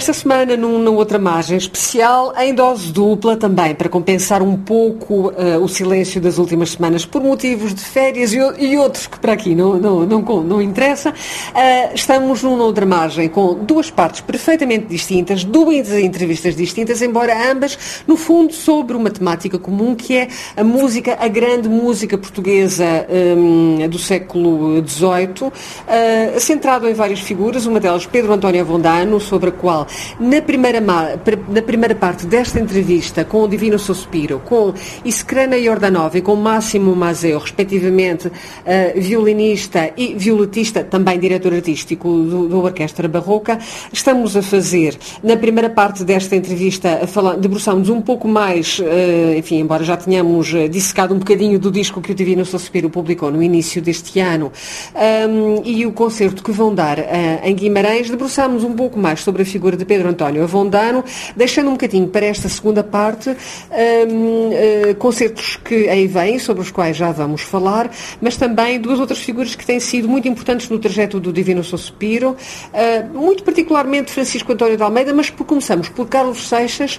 Esta semana, numa outra margem especial, em dose dupla também, para compensar um pouco o silêncio das últimas semanas por motivos de férias e outros que para aqui não interessa, estamos numa outra margem com duas partes perfeitamente distintas, duas entrevistas distintas, embora ambas, no fundo, sobre uma temática comum que é a música, a grande música portuguesa do século XVIII, centrado em várias figuras, uma delas Pedro António Avondano, sobre a qual, na primeira parte desta entrevista, com o Divino Sospiro, com Iskrena Jordanova e com Máximo Mazeo, respectivamente violinista e violetista, também diretor artístico do Orquestra Barroca, estamos a fazer, na primeira parte desta entrevista, debruçamos um pouco mais, enfim, embora já tenhamos dissecado um bocadinho do disco que o Divino Sospiro publicou no início deste ano, e o concerto que vão dar em Guimarães, debruçámos um pouco mais sobre a figura de Pedro António Avondano, deixando um bocadinho para esta segunda parte concertos que aí vêm, sobre os quais já vamos falar, mas também duas outras figuras que têm sido muito importantes no trajeto do Divino Sospiro, muito particularmente Francisco António de Almeida, mas começamos por Carlos Seixas,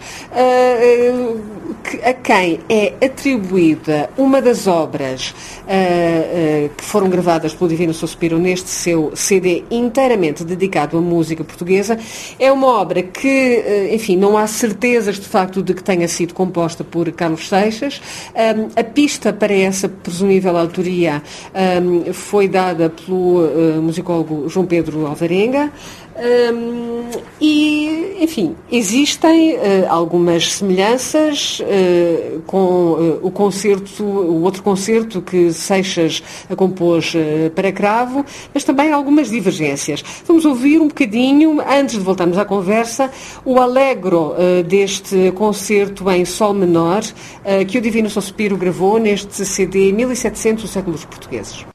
a quem é atribuída uma das obras que foram gravadas pelo Divino Sospiro neste seu CD inteiramente dedicado à música portuguesa. É uma obra que, enfim, não há certezas de facto de que tenha sido composta por Carlos Seixas. A pista para essa presumível autoria foi dada pelo musicólogo João Pedro Alvarenga. E, enfim, existem algumas semelhanças com o outro concerto que Seixas compôs para Cravo, mas também algumas divergências. Vamos ouvir um bocadinho, antes de voltarmos à conversa, o Allegro deste concerto em sol menor que o Divino Sospiro gravou neste CD 1700, o século dos portugueses.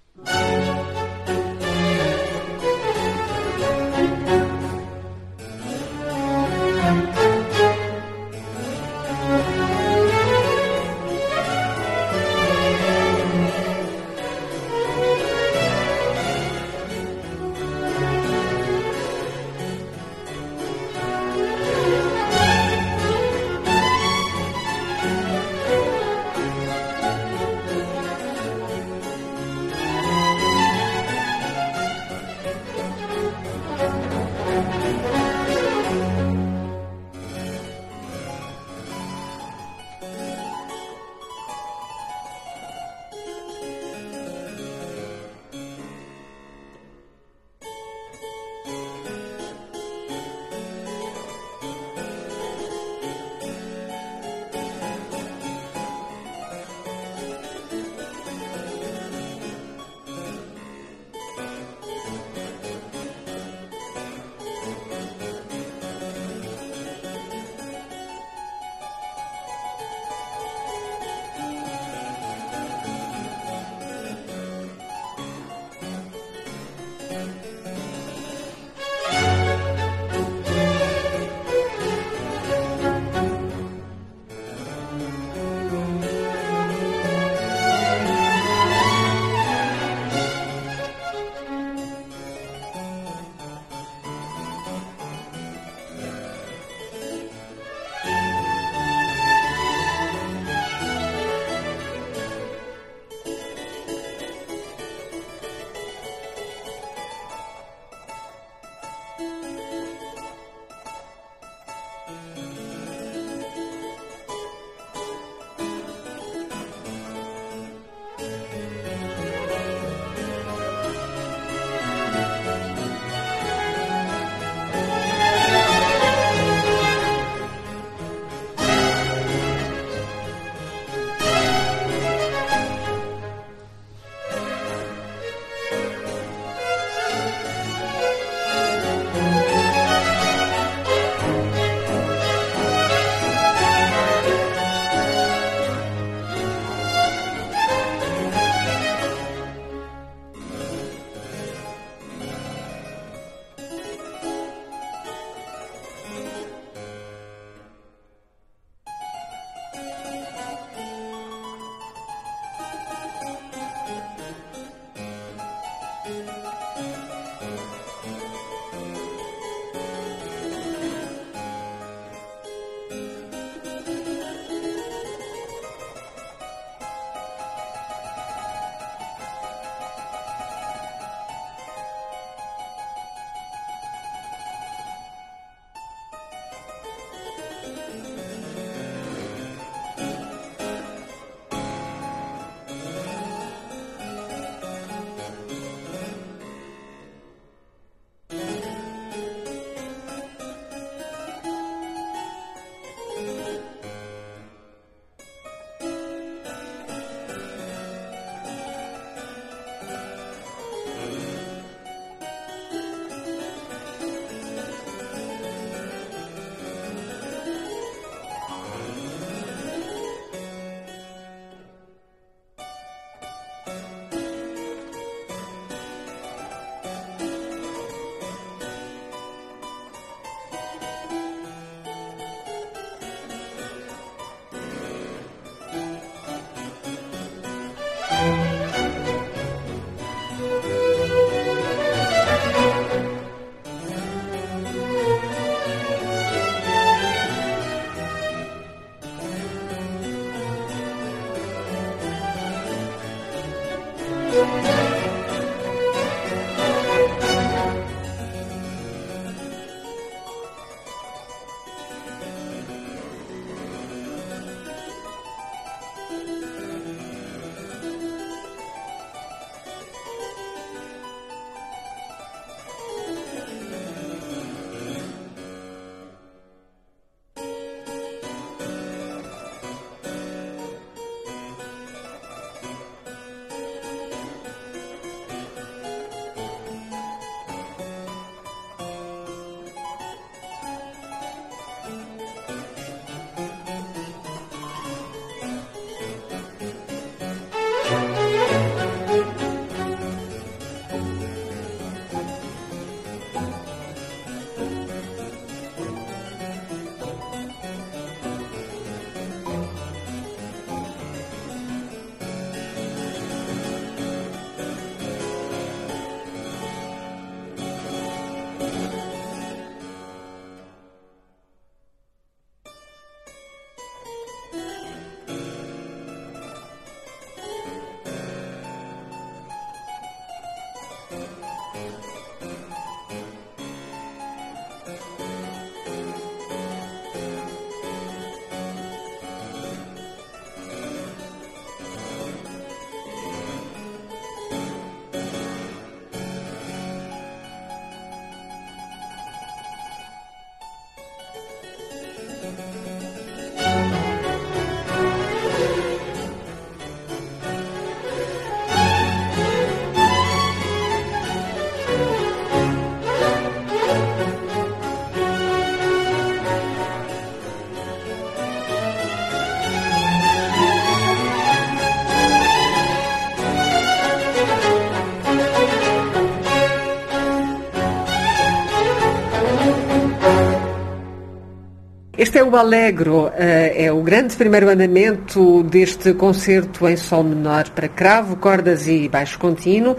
Este é o Allegro, é o grande primeiro andamento deste concerto em sol menor para cravo, cordas e baixo contínuo,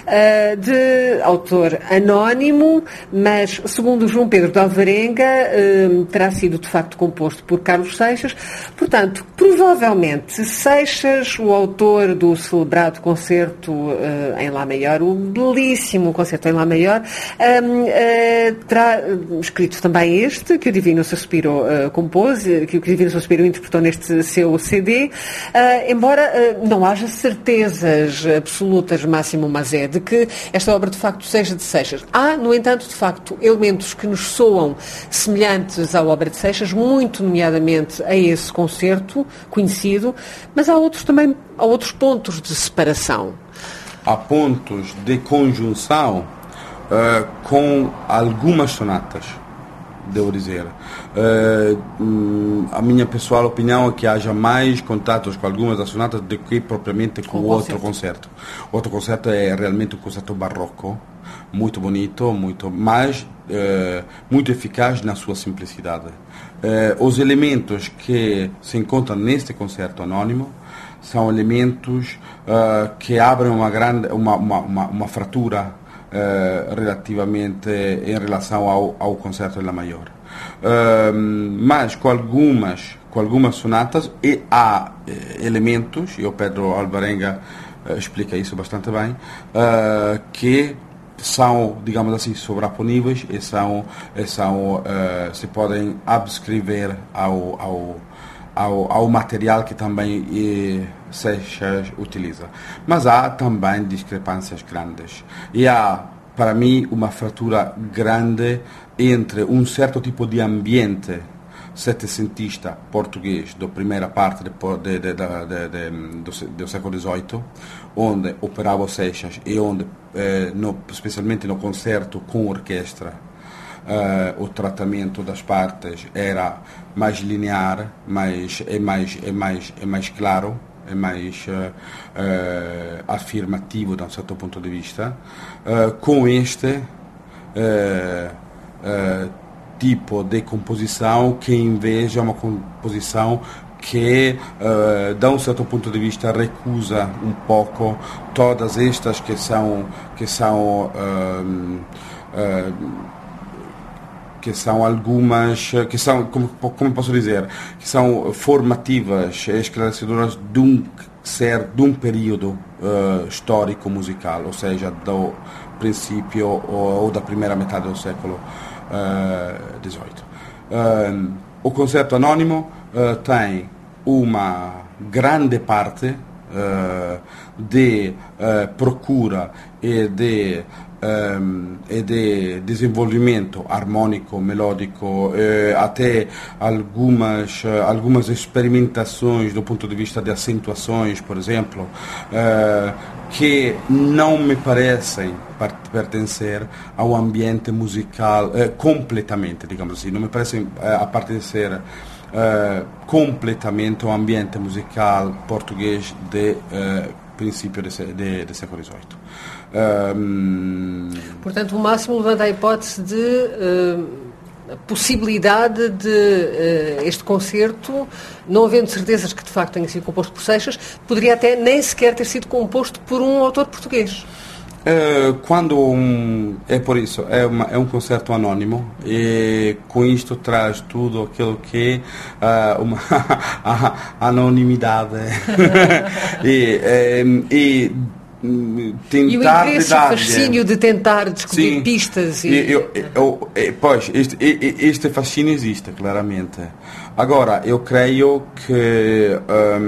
de autor anónimo, mas segundo João Pedro de Alvarenga, terá sido de facto composto por Carlos Seixas. Portanto, provavelmente Seixas, o autor do celebrado concerto em Lá maior, o belíssimo concerto em Lá maior, terá escrito também este, que o Divino Suspiro compôs, que o Divino Suspiro interpretou neste seu CD, embora não haja certezas absolutas, máximo mas é, de que esta obra de facto seja de Seixas. Há, no entanto, de facto, elementos que nos soam semelhantes à obra de Seixas, muito nomeadamente a esse concerto conhecido, mas há outros também, há outros pontos de separação. Há pontos de conjunção com algumas sonatas, devo dizer. A minha pessoal opinião é que haja mais contatos com algumas das sonatas do que propriamente com o outro concerto. O outro concerto é realmente um concerto barroco, muito bonito, muito eficaz na sua simplicidade. Os elementos que se encontram neste concerto anônimo são elementos que abrem uma fratura relativamente em relação ao concerto de Lá maior. Mas com algumas sonatas, e há elementos, e o Pedro Alvarenga explica isso bastante bem, que são, digamos assim, sobreponíveis e se podem abscrever ao material que também Seixas utiliza. Mas há também discrepâncias grandes. E há, para mim, uma fratura grande entre um certo tipo de ambiente setecentista português da primeira parte do século XVIII, onde operava o Seixas e onde, especialmente no concerto com orquestra, o tratamento das partes era mais linear, é mais claro, é mais afirmativo de um certo ponto de vista. Com este tipo de composição, que em vez é uma composição que, de um certo ponto de vista, recusa um pouco todas estas que são algumas, que são, como posso dizer, que são formativas e esclarecedoras de um ser de um período histórico musical, ou seja, do princípio ou da primeira metade do século XVIII. O concerto anônimo tem uma grande parte de procura e de desenvolvimento harmônico, melódico, até algumas experimentações do ponto de vista de acentuações, por exemplo, que não me parecem pertencer ao ambiente musical completamente, digamos assim, não me parecem pertencer completamente ao ambiente musical português de princípio do século XVIII. Portanto, o Máximo levanta a hipótese de a possibilidade de este concerto, não havendo certezas que de facto tenha sido composto por Seixas, poderia até nem sequer ter sido composto por um autor português. É por isso, é um concerto anônimo e com isto traz tudo aquilo que uma anonimidade e tentar e o interesse, o fascínio de tentar descobrir pistas. Pois, este fascínio existe, claramente. Agora, eu creio que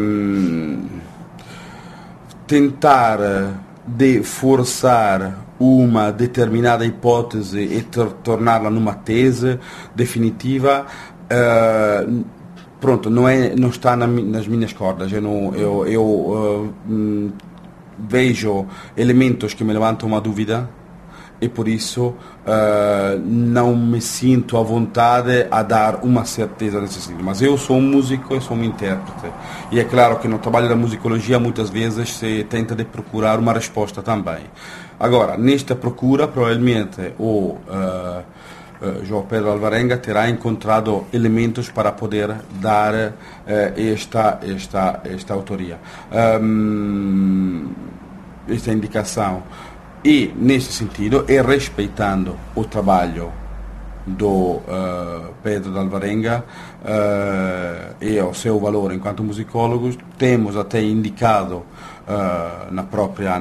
tentar de forçar uma determinada hipótese e torná-la numa tese definitiva, pronto, não está nas minhas cordas. Eu vejo elementos que me levantam uma dúvida e por isso não me sinto à vontade a dar uma certeza nesse sentido. Mas eu sou um músico, eu sou um intérprete e é claro que no trabalho da musicologia muitas vezes se tenta de procurar uma resposta também. Agora, nesta procura provavelmente o João Pedro Alvarenga terá encontrado elementos para poder dar esta autoria, esta indicação. E, nesse sentido, e respeitando o trabalho do Pedro de Alvarenga e o seu valor enquanto musicólogo, temos até indicado na própria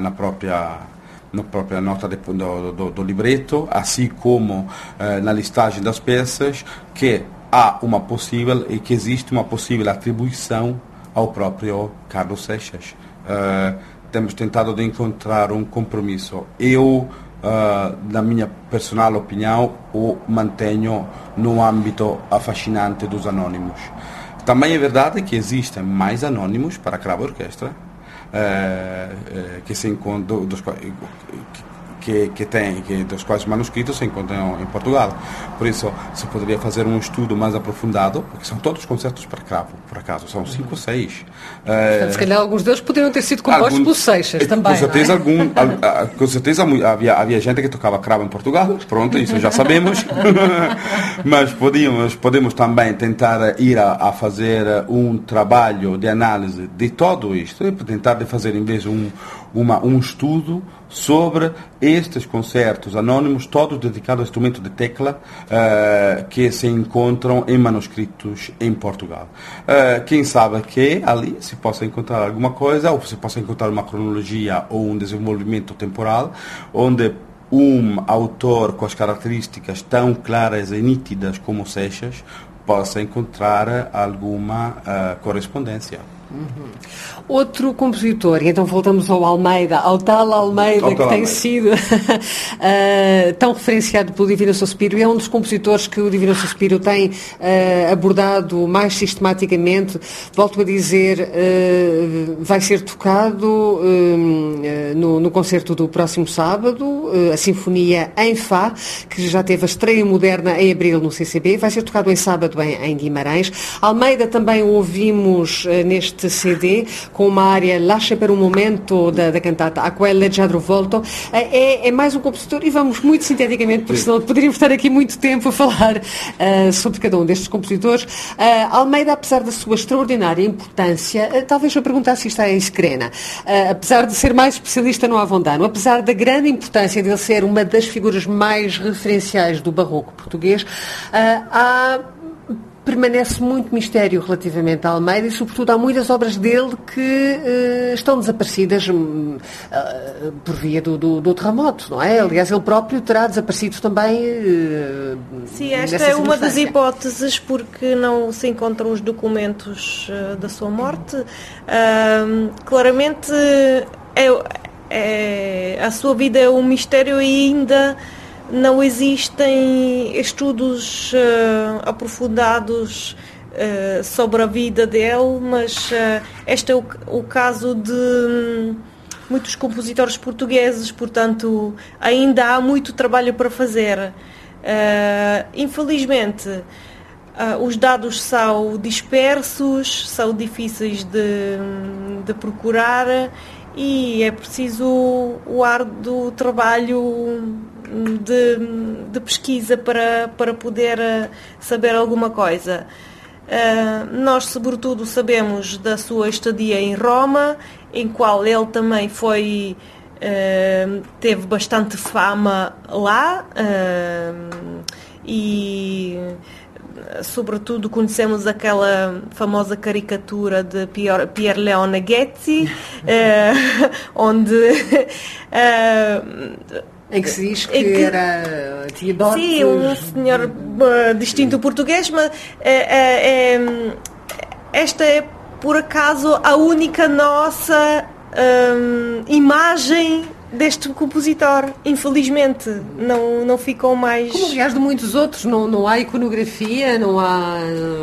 nota do libretto, assim como na listagem das peças, que há uma possível e que existe uma possível atribuição ao próprio Carlos Seixas. Temos tentado de encontrar um compromisso. Eu, na minha personal opinião, o mantenho no âmbito fascinante dos anônimos. Também é verdade que existem mais anônimos para cravo e orquestra, que se encontram, dos quais manuscritos se encontram em Portugal. Por isso, se poderia fazer um estudo mais aprofundado, porque são todos concertos para cravo, por acaso, são 5 ou 6. Portanto, se calhar alguns deles poderiam ter sido compostos por Seixas também. Com certeza havia gente que tocava cravo em Portugal, pronto, isso já sabemos. Mas podemos também tentar ir a fazer um trabalho de análise de tudo isto, e tentar de fazer, em vez um estudo sobre estes concertos anônimos, todos dedicados ao instrumento de tecla, que se encontram em manuscritos em Portugal. Quem sabe que ali se possa encontrar alguma coisa, ou se possa encontrar uma cronologia ou um desenvolvimento temporal, onde um autor com as características tão claras e nítidas como Seixas possa encontrar alguma correspondência. Outro compositor, e então voltamos ao Almeida, ao tal Almeida que tem sido tão referenciado pelo Divino Suspiro, e é um dos compositores que o Divino Suspiro tem abordado mais sistematicamente. Volto a dizer, vai ser tocado no concerto do próximo sábado, a Sinfonia em Fá, que já teve a estreia moderna em abril no CCB, vai ser tocado em sábado em Guimarães. Almeida também o ouvimos neste CD, com uma área Lascia per un momento da cantata A quel leggiadro volto. É mais um compositor, e vamos muito sinteticamente, porque senão poderíamos estar aqui muito tempo a falar sobre cada um destes compositores. Almeida, apesar da sua extraordinária importância, talvez eu perguntasse se está em Screna, apesar de ser mais especialista no Avondano, apesar da grande importância de ele ser uma das figuras mais referenciais do barroco português, há permanece muito mistério relativamente a Almeida e, sobretudo, há muitas obras dele que estão desaparecidas por via do terremoto, não é? Aliás, ele próprio terá desaparecido também. Sim, esta é uma das hipóteses, porque não se encontram os documentos da sua morte. Claramente, a sua vida é um mistério e ainda não existem estudos aprofundados sobre a vida dele, mas este é o caso de muitos compositores portugueses, portanto ainda há muito trabalho para fazer. Infelizmente, os dados são dispersos, são difíceis de procurar e é preciso o árduo trabalho de pesquisa para poder saber alguma coisa. Nós, sobretudo, sabemos da sua estadia em Roma, em qual ele também teve bastante fama lá, e sobretudo conhecemos aquela famosa caricatura de Pier Leone Ghezzi, onde em que se diz que tinha dotes. Sim, um senhor distinto português, mas esta é, por acaso, a única nossa imagem deste compositor. Infelizmente, não ficou mais... Como, aliás, de muitos outros. Não há iconografia, não há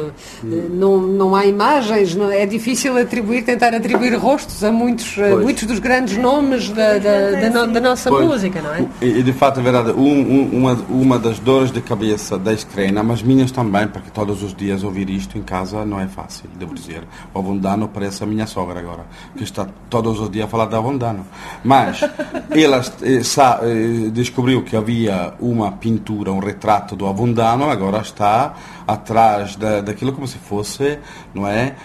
imagens. É difícil tentar atribuir rostos a muitos dos grandes nomes da nossa música, não é? E, de fato, é verdade. Uma das dores de cabeça da Escrena, mas minhas também, porque todos os dias ouvir isto em casa não é fácil, devo dizer. O Avondano parece a minha sogra agora, que está todos os dias a falar de Avondano. Mas ela descobriu que havia uma pintura, um retrato do Avondano, agora está atrás daquilo como se fosse, não é?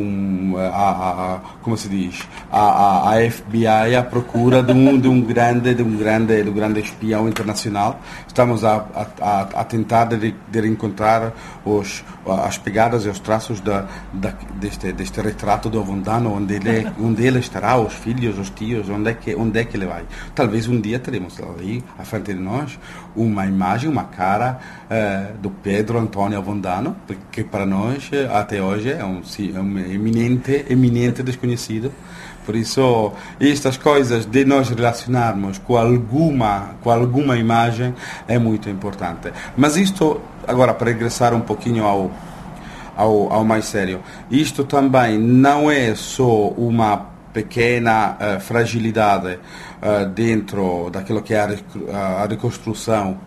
Como se diz? A FBI à procura de um grande espião internacional. Estamos a tentar de encontrar as pegadas e os traços deste retrato do Avondano, onde ele estará, os filhos, os tios, onde é que ele vai. Talvez um dia teremos ali, à frente de nós, uma imagem, uma cara do Pedro Antônio Avondano, que para nós, até hoje, é um eminente desconhecido. Por isso, estas coisas de nós relacionarmos com alguma imagem é muito importante. Mas isto, agora, para regressar um pouquinho ao mais sério, isto também não é só uma pequena fragilidade dentro daquilo que é a reconstrução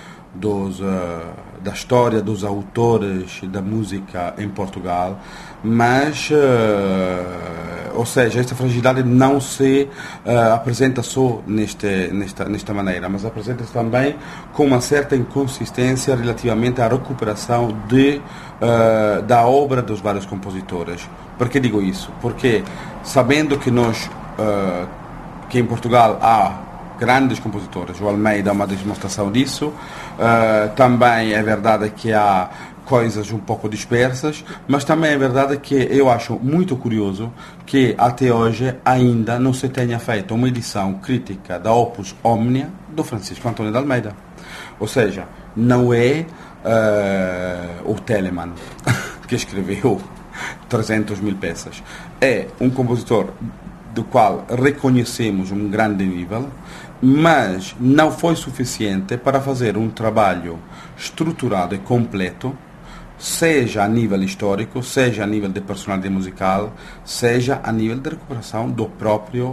da história dos autores da música em Portugal, mas, ou seja, esta fragilidade não se apresenta só nesta maneira, mas apresenta-se também com uma certa inconsistência relativamente à recuperação da obra dos vários compositores. Por que digo isso? Porque, sabendo que que em Portugal há grandes compositores, o Almeida é uma demonstração disso, também é verdade que há coisas um pouco dispersas, mas também é verdade que eu acho muito curioso que até hoje ainda não se tenha feito uma edição crítica da Opus Omnia do Francisco Antônio de Almeida. Ou seja, não é o Telemann que escreveu 300.000 peças. É um compositor do qual reconhecemos um grande nível, mas não foi suficiente para fazer um trabalho estruturado e completo, seja a nível histórico, seja a nível de personalidade musical, seja a nível de recuperação do próprio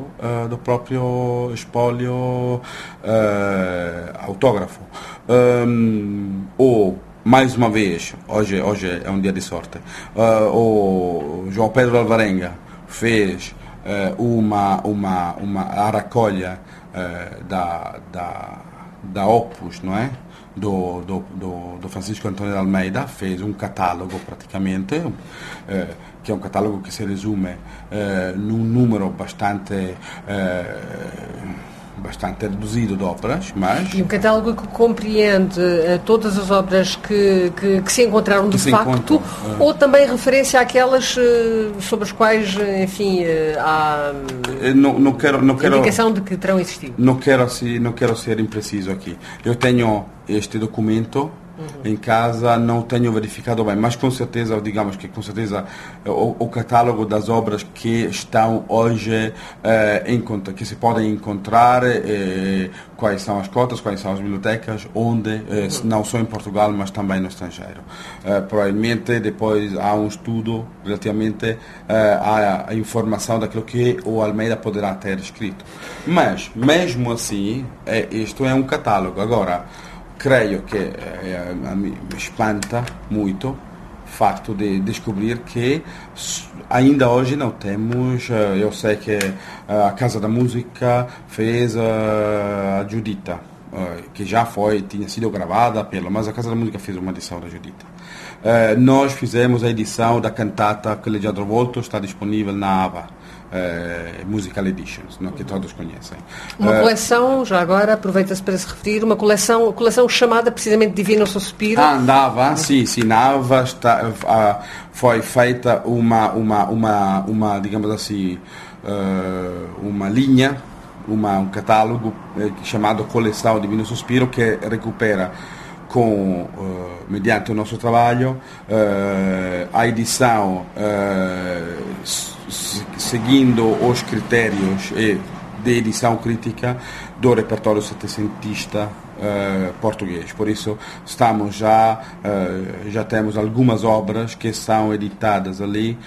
espólio autógrafo. Ou, mais uma vez, hoje é um dia de sorte, o João Pedro Alvarenga fez a recolha da Opus, não é? Do Francisco Antônio de Almeida, fez um catálogo praticamente, que é um catálogo que se resume num número bastante bastante reduzido de óperas, mas... E um catálogo que compreende todas as obras que se encontraram de facto, ou também referência àquelas sobre as quais, enfim, há não quero indicação de que terão existido. Não quero ser impreciso aqui. Eu tenho este documento em casa, não tenho verificado bem, mas com certeza, digamos que com certeza o catálogo das obras que estão hoje que se podem encontrar, quais são as cotas, quais são as bibliotecas, onde, não só em Portugal, mas também no estrangeiro. Provavelmente depois há um estudo relativamente à informação daquilo que o Almeida poderá ter escrito. Mas, mesmo assim, isto é um catálogo. Agora, creio que me espanta muito o facto de descobrir que ainda hoje não temos. Eu sei que a Casa da Música fez a Giuditta, que já tinha sido gravada mas a Casa da Música fez uma edição da Giuditta. Nós fizemos a edição da cantata que Leggiadro Volto, está disponível na ABBA. Musical Editions, que todos conhecem. Uma coleção, já agora aproveita-se para se referir, uma coleção chamada precisamente Divino Sospiro. Na ABBA, sim, na ABBA foi feita uma digamos assim, uma linha, um catálogo chamado Coleção Divino Sospiro, que recupera mediante o nosso trabalho a edição seguindo os critérios de edição crítica do repertório setecentista português. Por isso já temos algumas obras que são editadas ali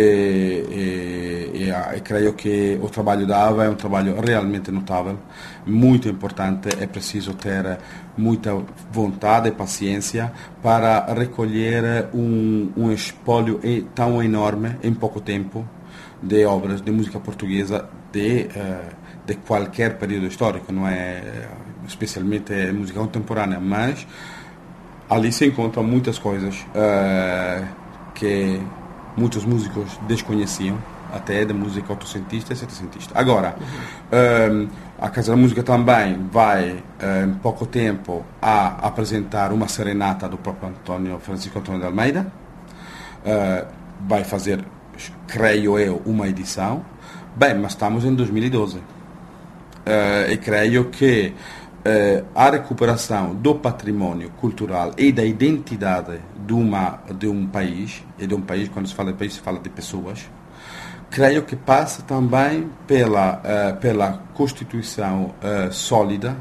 e creio que o trabalho da ABBA é um trabalho realmente notável, muito importante. É preciso ter muita vontade e paciência para recolher um espólio tão enorme em pouco tempo de obras de música portuguesa de qualquer período histórico, não é especialmente música contemporânea, mas ali se encontram muitas coisas que muitos músicos desconheciam, até de música oitocentista e setecentista. Agora, a Casa da Música também vai, em pouco tempo, a apresentar uma serenata do próprio Francisco Antônio de Almeida. Vai fazer, creio eu, uma edição. Bem, mas estamos em 2012. E creio que a recuperação do património cultural e da identidade de um país, e de um país, quando se fala de país, se fala de pessoas, creio que passa também pela constituição sólida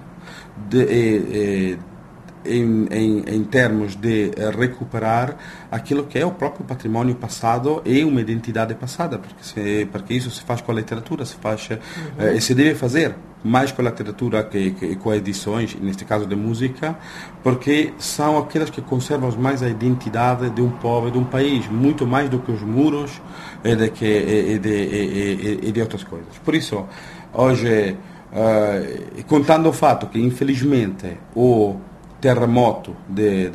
em termos de recuperar aquilo que é o próprio património passado e uma identidade passada, porque isso se faz com a literatura, e se deve fazer mais com a literatura que com edições, neste caso de música, porque são aquelas que conservam mais a identidade de um povo e de um país, muito mais do que os muros e de outras coisas. Por isso, hoje, contando o fato que, infelizmente, o terremoto de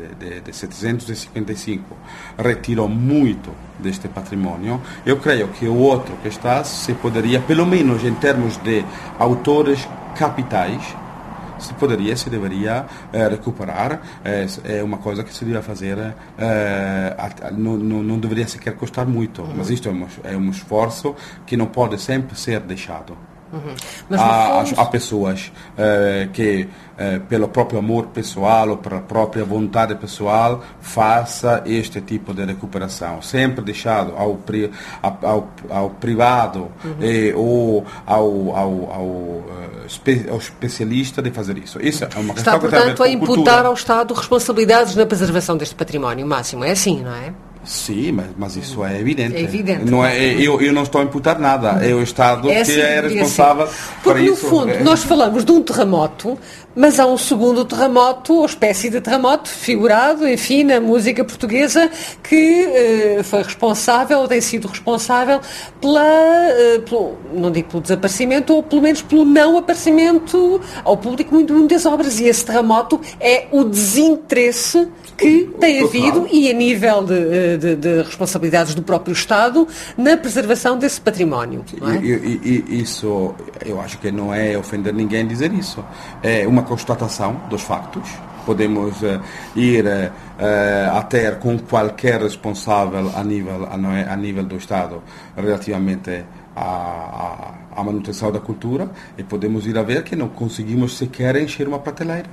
755 retirou muito deste património, eu creio que o outro que está se poderia, pelo menos em termos de autores capitais, se deveria recuperar. É uma coisa que se deveria fazer, não deveria sequer custar muito, mas isto é um esforço que não pode sempre ser deixado. Mas, há pessoas que, pelo próprio amor pessoal ou pela própria vontade pessoal, faça este tipo de recuperação, sempre deixado ao privado ou ao especialista de fazer isso. Isso é uma questão. Está, portanto, a imputar ao Estado responsabilidades na preservação deste património máximo. É assim, não é? Sim, mas isso é evidente. É evidente. Não é, eu não estou a imputar nada. É o Estado que é responsável por isso. Porque, no fundo, nós falamos de um terremoto, mas há um segundo terremoto, ou espécie de terremoto, figurado, enfim, na música portuguesa, que foi responsável, ou tem sido responsável, não digo pelo desaparecimento, ou pelo menos pelo não aparecimento ao público de muitas obras. E esse terremoto é o desinteresse que tem havido, e a nível de responsabilidades do próprio Estado na preservação desse património. Não é? Isso, eu acho que não é ofender ninguém dizer isso. É uma constatação dos factos. Podemos ir a ter com qualquer responsável a nível do Estado relativamente à manutenção da cultura e podemos ir a ver que não conseguimos sequer encher uma prateleira.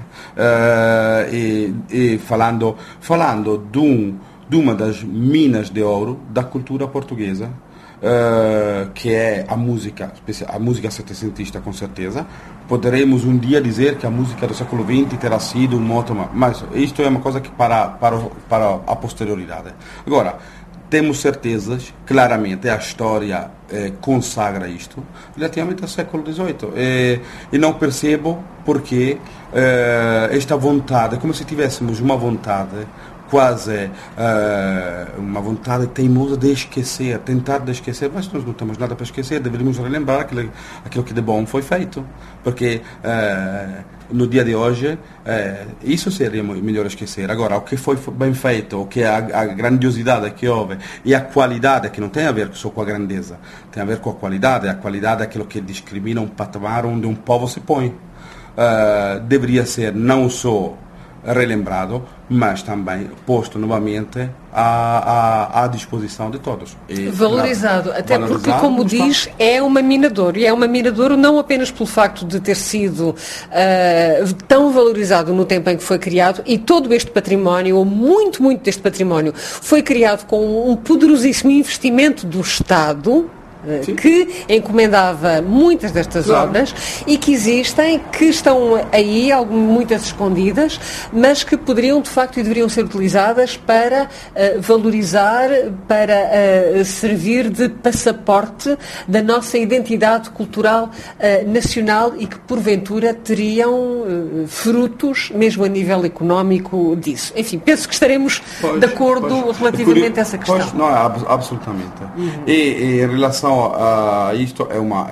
E falando de uma das minas de ouro da cultura portuguesa, que é a música setecentista, com certeza. Poderemos um dia dizer que a música do século XX terá sido um moto, mas isto é uma coisa que para a posterioridade. Agora, temos certezas, claramente, a história consagra isto, relativamente ao século XVIII. E não percebo porque esta vontade, como se tivéssemos uma vontade quase uma vontade teimosa de esquecer, tentar de esquecer, mas nós não temos nada para esquecer, deveríamos relembrar aquilo que de bom foi feito, porque no dia de hoje isso seria melhor esquecer. Agora, o que foi bem feito, o que a grandiosidade que houve e a qualidade, que não tem a ver só com a grandeza, tem a ver com a qualidade é aquilo que discrimina um patamar onde um povo se põe. Deveria ser não só relembrado, mas também posto novamente à disposição de todos. E, valorizado, claro, até porque, como diz, é uma mina de ouro, e é uma mina de ouro não apenas pelo facto de ter sido tão valorizado no tempo em que foi criado, e todo este património, ou muito deste património, foi criado com um poderosíssimo investimento do Estado, sim, que encomendava muitas destas obras e que existem, que estão aí, muitas escondidas, mas que poderiam de facto e deveriam ser utilizadas para valorizar, para servir de passaporte da nossa identidade cultural nacional e que porventura teriam frutos, mesmo a nível económico, disso. Enfim, penso que estaremos de acordo relativamente a essa questão. Pois, não, absolutamente. E em relação a isto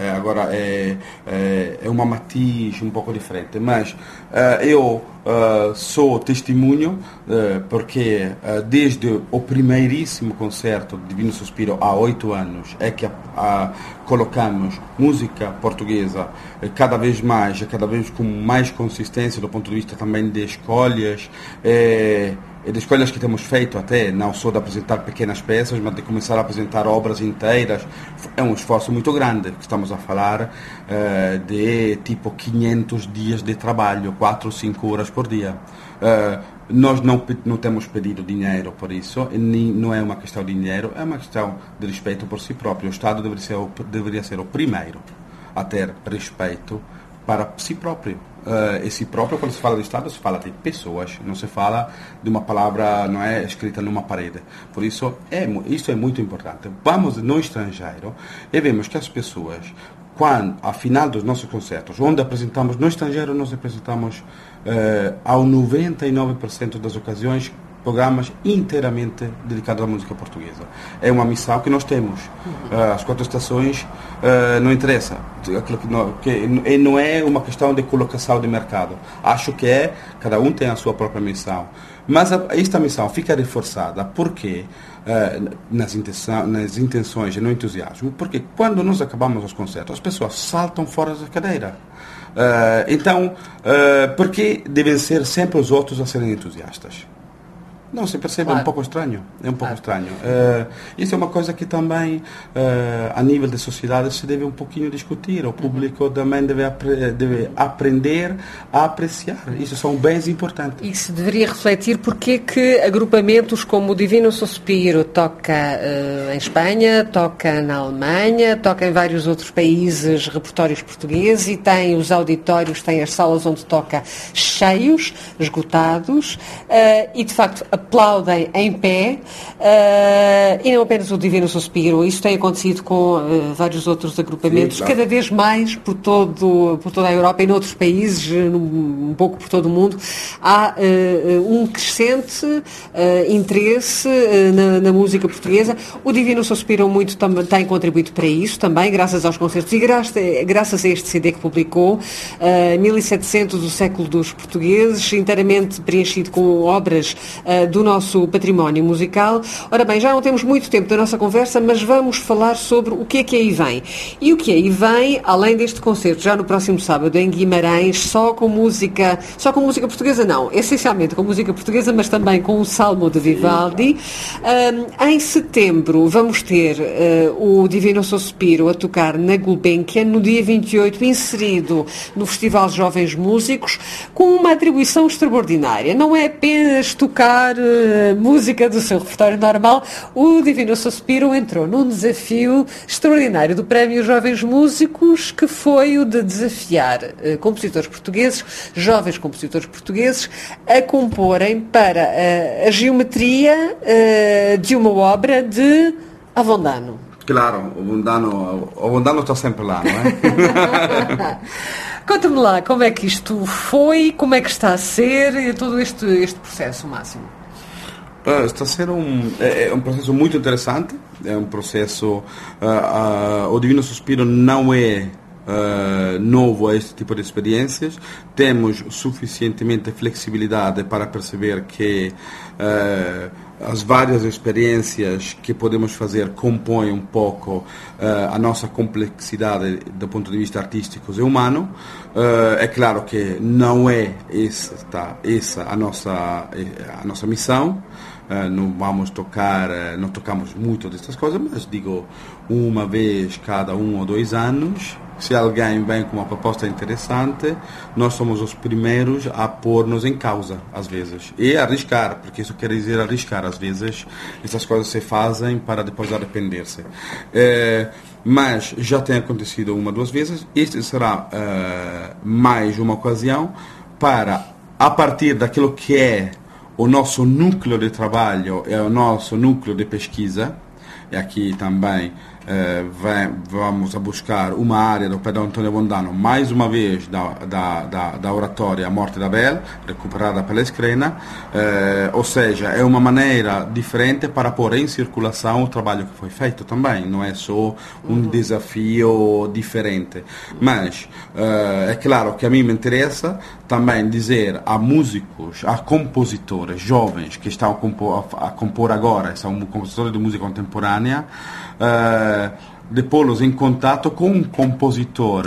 é uma matiz um pouco diferente, mas eu sou testemunho porque desde o primeiríssimo concerto de Divino Suspiro há 8 anos é que colocamos música portuguesa cada vez com mais consistência do ponto de vista também de escolhas e de escolhas que temos feito até, não só de apresentar pequenas peças, mas de começar a apresentar obras inteiras. É um esforço muito grande, que estamos a falar de tipo 500 dias de trabalho, 4 ou 5 horas por dia. Nós não temos pedido dinheiro por isso, e não é uma questão de dinheiro, é uma questão de respeito por si próprio. O Estado deveria ser o primeiro a ter respeito para si próprio. E si próprio, quando se fala de Estado, se fala de pessoas, não se fala de uma palavra, não é escrita numa parede. Por isso, isso é muito importante. Vamos no estrangeiro e vemos que as pessoas, quando, ao final dos nossos concertos, onde apresentamos no estrangeiro, nós apresentamos ao 99% das ocasiões programas inteiramente dedicados à música portuguesa. É uma missão que nós temos. As 4 estações não interessa. Não é uma questão de colocação de mercado. Acho que cada um tem a sua própria missão. Mas esta missão fica reforçada porque nas intenções e no entusiasmo, porque quando nós acabamos os concertos, as pessoas saltam fora da cadeira. Então, por que devem ser sempre os outros a serem entusiastas? Não, se percebe, claro. É um pouco estranho. Isso é uma coisa que também, a nível de sociedade, se deve um pouquinho discutir. O público também deve aprender a apreciar. Isso são bens importantes. E se deveria refletir porque que agrupamentos como o Divino Suspiro toca em Espanha, toca na Alemanha, toca em vários outros países repertórios portugueses e tem os auditórios, tem as salas onde toca cheios, esgotados, e de facto aplaudem em pé, e não apenas o Divino Suspiro. Isso tem acontecido com vários outros agrupamentos, sim, claro, cada vez mais por toda a Europa e noutros países, um pouco por todo o mundo. Há um crescente interesse na música portuguesa. O Divino Suspiro muito tem contribuído para isso também, graças aos concertos e graças a este CD que publicou, 1700, o século dos portugueses, inteiramente preenchido com obras do nosso património musical. Ora bem, já não temos muito tempo da nossa conversa, mas vamos falar sobre o que aí vem. E o que aí vem, além deste concerto, já no próximo sábado em Guimarães, só com música portuguesa não, essencialmente com música portuguesa, mas também com o Salmo de Vivaldi. Em setembro vamos ter o Divino Sospiro a tocar na Gulbenkian, no dia 28, inserido no Festival Jovens Músicos, com uma atribuição extraordinária. Não é apenas tocar música do seu repertório normal. O Divino Sospiro entrou num desafio extraordinário do Prémio Jovens Músicos, que foi o de desafiar compositores portugueses, jovens compositores portugueses, a comporem para a geometria de uma obra de Avondano. Claro, o Avondano está sempre lá, não é? Conta-me lá como é que isto foi, como é que está a ser todo este processo, Máximo. Está a ser um processo muito interessante, é um processo, o Divino Sospiro não é novo a este tipo de experiências, temos suficientemente flexibilidade para perceber que as várias experiências que podemos fazer compõem um pouco a nossa complexidade do ponto de vista artístico e humano. É claro que não é essa a nossa missão. Não vamos tocar, não tocamos muito destas coisas, mas digo, uma vez cada 1 ou 2 anos, se alguém vem com uma proposta interessante, nós somos os primeiros a pôr-nos em causa, às vezes, e arriscar, porque isso quer dizer arriscar. Às vezes essas coisas se fazem para depois arrepender-se. Mas já tem acontecido 1 ou 2 vezes. Este será mais uma ocasião para, a partir daquilo que é o nosso núcleo de trabalho, é o nosso núcleo de pesquisa, e aqui também vamos a buscar uma área do Pedro Antonio Avondano, mais uma vez da oratória A Morte da Abel, recuperada pela Escrena, ou seja, é uma maneira diferente para pôr em circulação o trabalho que foi feito também, não é só um desafio diferente. Mas é claro que a mim me interessa também dizer a músicos, a compositores jovens que estão a compor agora, são compositores de música contemporânea, de pô-los em contato com um compositor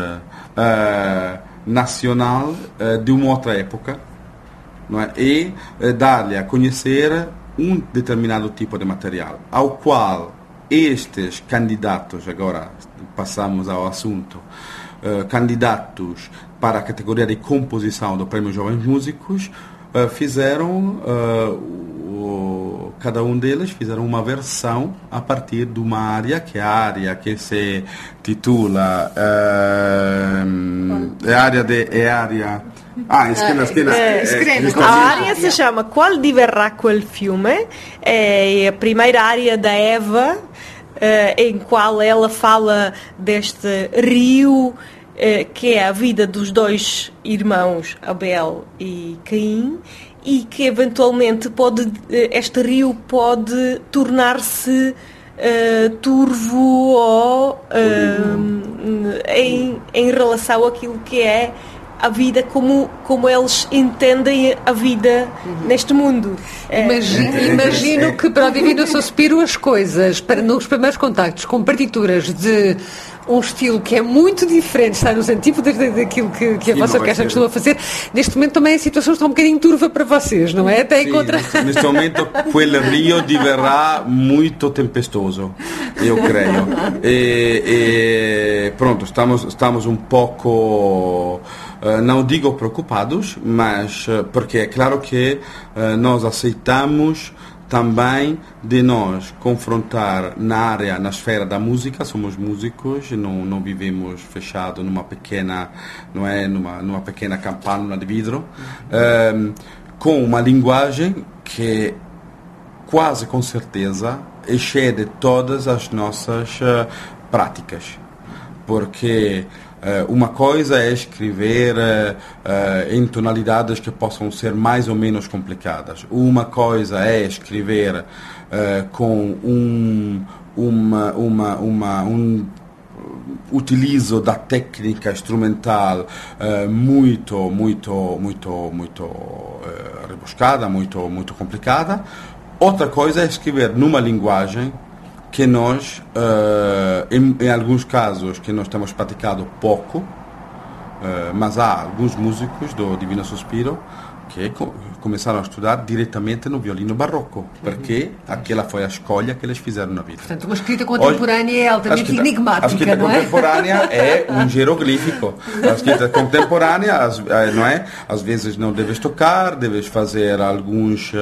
nacional de uma outra época, não é? E dar-lhe a conhecer um determinado tipo de material, ao qual estes candidatos, agora passamos ao assunto, candidatos para a categoria de composição do Prémio Jovens Músicos, fizeram, cada um deles fizeram uma versão a partir de uma área, que é a área que se titula A área se chama Qual diverrà quel fiume, é a primeira área da Eva, em qual ela fala deste rio, que é a vida dos 2 irmãos, Abel e Caim, e que eventualmente este rio pode tornar-se turvo ou em relação àquilo que é a vida, como eles entendem a vida neste mundo. Imagino que para o Divino Sospiro as coisas, nos primeiros contactos com partituras de um estilo que é muito diferente, está nos antípodas daquilo que a vossa orquestra costuma fazer, neste momento também a situação está um bocadinho turva para vocês, não é? Até encontrar... Neste momento quel rio diverrà muito tempestoso, eu creio. E pronto, estamos um pouco... não digo preocupados, mas porque é claro que nós aceitamos também de nós confrontar na esfera da música, somos músicos, não vivemos fechados numa pequena, não é, numa pequena campana de vidro, com uma linguagem que quase com certeza excede todas as nossas práticas, porque uma coisa é escrever em tonalidades que possam ser mais ou menos complicadas. Uma coisa é escrever com um utilizo da técnica instrumental muito rebuscada, muito complicada. Outra coisa é escrever numa linguagem que nós, em alguns casos, que nós temos praticado pouco, mas há alguns músicos do Divino Sospiro que começaram a estudar diretamente no violino barroco, porque aquela foi a escolha que eles fizeram na vida. Portanto, uma escrita contemporânea é altamente enigmática, a escrita não é? contemporânea é um jeroglífico. A escrita contemporânea, não é? Às vezes não deves tocar, deves fazer alguns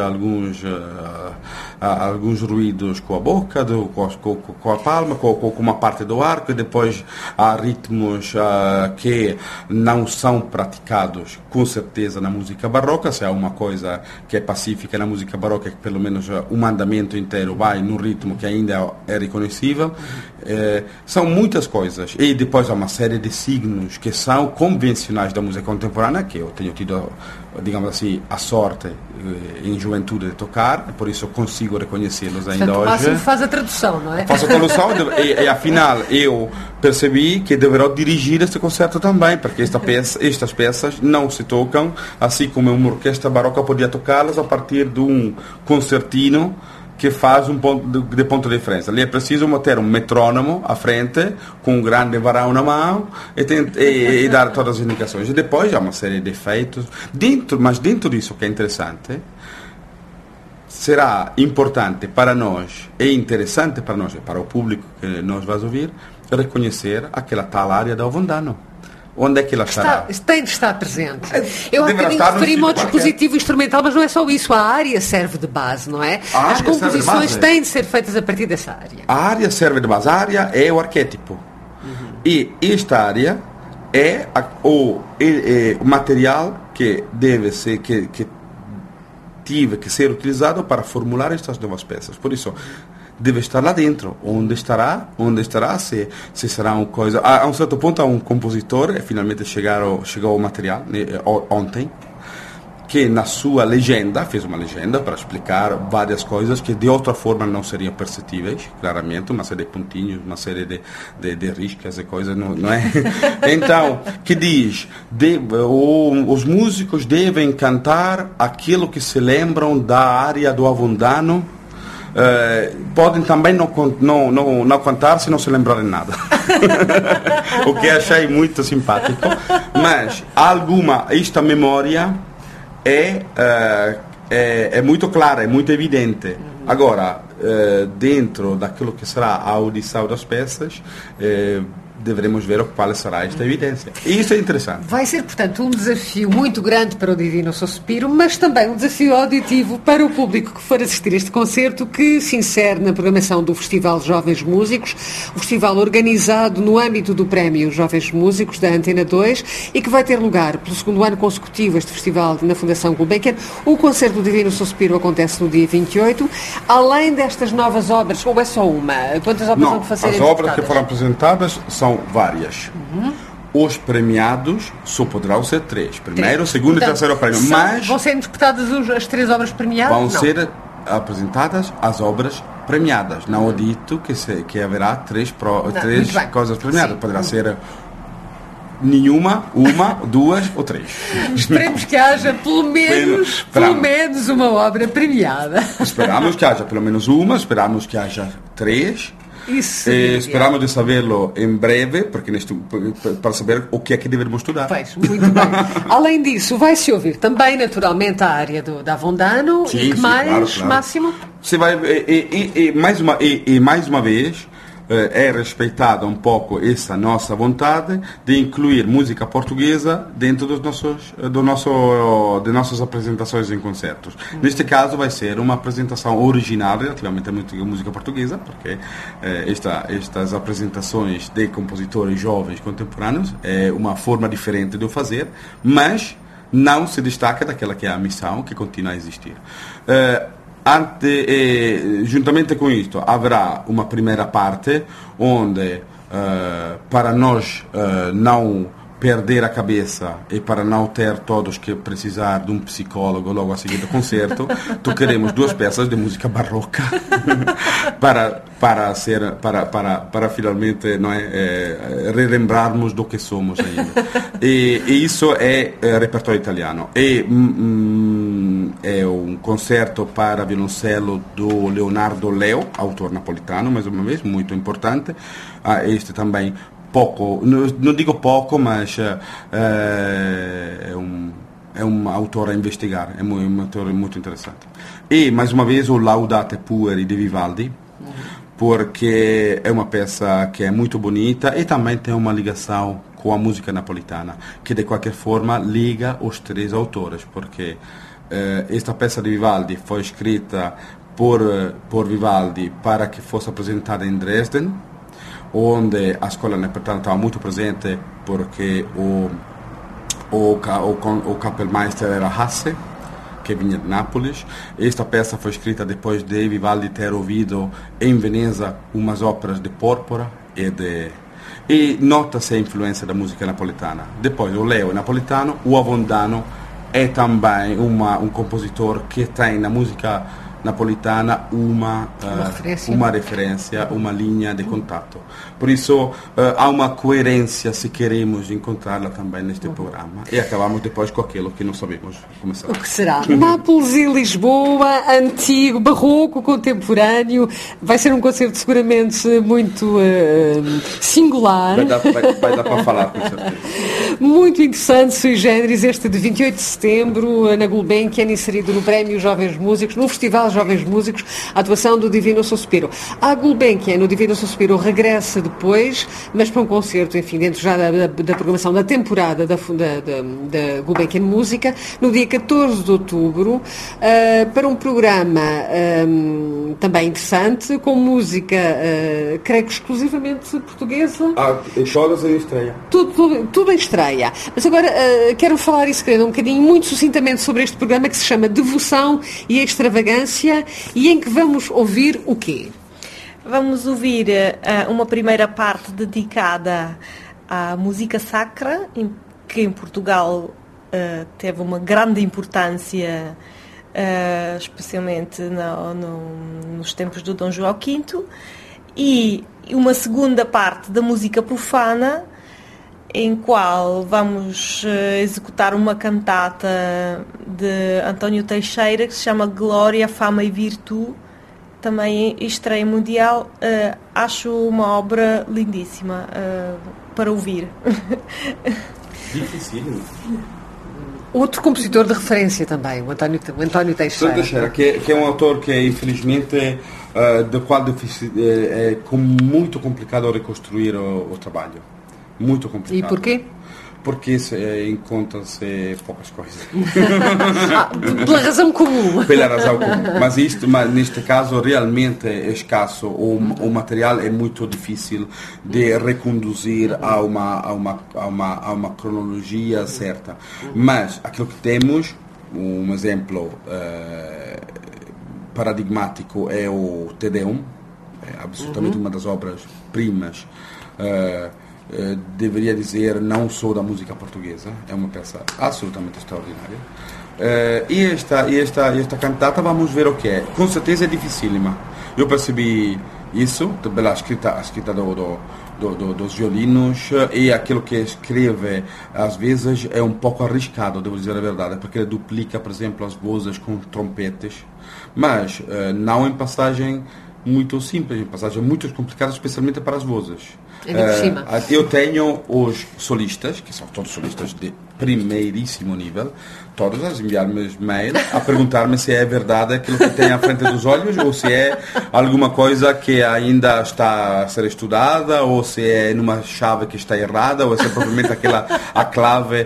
ruídos com a boca, com a palma, com uma parte do arco, e depois há ritmos que não são praticados com certeza na música barroca. Se há uma coisa que é pacífica na música barroca é que pelo menos um andamento inteiro vai num ritmo que ainda é reconhecível. São muitas coisas, e depois há uma série de signos que são convencionais da música contemporânea, que eu tenho tido, digamos assim, a sorte em juventude de tocar, por isso consigo reconhecê-los ainda. Portanto, hoje. O Máximo faz a tradução, não é? Faço a tradução e afinal eu percebi que deverá dirigir este concerto também, porque estas peças não se tocam assim como uma orquestra barroca podia tocá-las a partir de um concertino que faz um ponto de referência. Ali é preciso ter um metrônomo à frente, com um grande varão na mão, e dar todas as indicações. E depois há uma série de efeitos. Mas dentro disso que é interessante, será importante para nós, e interessante para nós e para o público que nos vai ouvir, reconhecer aquela tal área da Avondano. Onde é que ela estará? Tem de estar presente. Eu há bocadinho referi-me ao dispositivo instrumental, mas não é só isso. A área serve de base, não é? As composições têm de ser feitas a partir dessa área. A área serve de base. A área é o arquétipo. E esta área é o material que deve ser, que tive que ser utilizado para formular estas novas peças. Por isso, deve estar lá dentro. Onde estará, se será uma coisa... A um certo ponto, há um compositor, e finalmente chegou o material, ontem, que na sua legenda, fez uma legenda para explicar várias coisas que de outra forma não seriam perceptíveis, claramente, uma série de pontinhos, uma série de riscas e coisas, não é? Então, que diz, os músicos devem cantar aquilo que se lembram da área do Avondano. Podem também não cantar se não se lembrarem nada. O que achei muito simpático, mas esta memória é muito clara, é muito evidente. Agora, dentro daquilo que será a audição das peças, deveremos ver qual será esta evidência. E isso é interessante. Vai ser, portanto, um desafio muito grande para o Divino Sospiro, mas também um desafio auditivo para o público que for assistir a este concerto, que se insere na programação do Festival Jovens Músicos, o festival organizado no âmbito do Prémio Jovens Músicos da Antena 2, e que vai ter lugar pelo segundo ano consecutivo, este festival, na Fundação Gulbenkian. O concerto do Divino Sospiro acontece no dia 28. Além destas novas obras, ou é só uma? Quantas obras vão fazer? As obras que foram apresentadas são várias. Os premiados só poderão ser 3. Primeiro, segundo e terceiro prémio. Mas vão ser interpretadas as 3 obras premiadas? Vão ser apresentadas as obras premiadas. Não é dito que haverá 3 coisas premiadas. Sim. Poderá ser nenhuma, uma, 2 ou 3. Esperemos que haja pelo menos uma obra premiada. Esperamos que haja pelo menos uma, esperamos que haja 3. Esperamos de sabê-lo em breve, porque para saber o que é que devemos estudar. Pois, muito bem. Além disso, vai-se ouvir também, naturalmente, a área da Avondano. Sim, e que mais, claro. Máximo? Você vai, mais uma vez, é respeitada um pouco essa nossa vontade de incluir música portuguesa dentro de nossas apresentações em concertos. Neste caso vai ser uma apresentação original relativamente à música portuguesa, porque estas apresentações de compositores jovens contemporâneos é uma forma diferente de o fazer, mas não se destaca daquela que é a missão que continua a existir. Juntamente com isto, haverá uma primeira parte onde, para nós não perder a cabeça e para não ter todos que precisar de um psicólogo logo a seguir do concerto, tocaremos 2 peças de música barroca para finalmente, não é, relembrarmos do que somos ainda. E isso é repertório italiano. E é um concerto para violoncelo do Leonardo Leo, autor napolitano, mais uma vez, muito importante. Este também pouco, não digo pouco, mas é um autor a investigar, é um autor muito interessante. E, mais uma vez, o Laudate Pueri de Vivaldi, porque é uma peça que é muito bonita e também tem uma ligação com a música napolitana, que de qualquer forma liga os 3 autores, porque esta peça de Vivaldi foi escrita por Vivaldi para que fosse apresentada em Dresden, onde a escola napolitana estava muito presente, porque o Kapellmeister era Hasse, que vinha de Nápoles. Esta peça foi escrita depois de Vivaldi ter ouvido em Veneza umas óperas de Porpora e nota-se a influência da música napolitana. Depois o Leo é napolitano, o Avondano é também um compositor que tem na música napolitana uma referência, uma linha de contato. Por isso há uma coerência se queremos encontrá-la também neste programa. E acabamos depois com aquilo que não sabemos começar. O que será? Nápoles e Lisboa, antigo, barroco, contemporâneo. Vai ser um concerto seguramente muito singular. Vai dar para falar, com certeza. Muito interessante, sui generis, este de 28 de setembro, na Gulbenkian, inserido no Prémio Jovens Músicos, no Festival Jovens Músicos, a atuação do Divino Sospiro. A Gulbenkian, no Divino Sospiro, regressa depois, mas para um concerto, enfim, dentro já da programação da temporada da Gulbenkian Música, no dia 14 de outubro, para um programa também interessante, com música, creio que exclusivamente portuguesa. Todas em estreia. Tudo em estreia. Mas agora quero falar e se calhar um bocadinho, muito sucintamente, sobre este programa que se chama Devoção e Extravagância, e em que vamos ouvir o quê? Vamos ouvir uma primeira parte dedicada à música sacra, que em Portugal teve uma grande importância, especialmente nos tempos do Dom João V, e uma segunda parte da música profana, em qual vamos executar uma cantata de António Teixeira que se chama Glória, Fama e Virtude, também estreia mundial. Acho uma obra lindíssima para ouvir. Difícil. Outro compositor de referência também, o António Teixeira. Que é um autor que enfelizmente do qual é muito complicado reconstruir o trabalho. Muito complicado. E porquê? Porque encontram-se poucas coisas. Pela razão comum. Pela razão comum. Mas neste caso realmente é escasso. O material é muito difícil de reconduzir a uma cronologia certa. Mas aquilo que temos, um exemplo paradigmático é o Te Deum, é absolutamente uma das obras primas. Deveria dizer, não só da música portuguesa, é uma peça absolutamente extraordinária. E esta cantata, vamos ver o que é. Com certeza é dificílima. Eu percebi isso, pela escrita dos violinos, e aquilo que escreve às vezes é um pouco arriscado, devo dizer a verdade, porque ele duplica, por exemplo, as vozes com trompetes, mas não em passagem muito simples, em passagens muito complicadas, especialmente para as vozes. Eu tenho os solistas, que são todos solistas de primeiríssimo nível, todos a enviar-me mail a perguntar-me se é verdade aquilo que tem à frente dos olhos, ou se é alguma coisa que ainda está a ser estudada, ou se é numa chave que está errada, ou se é provavelmente a clave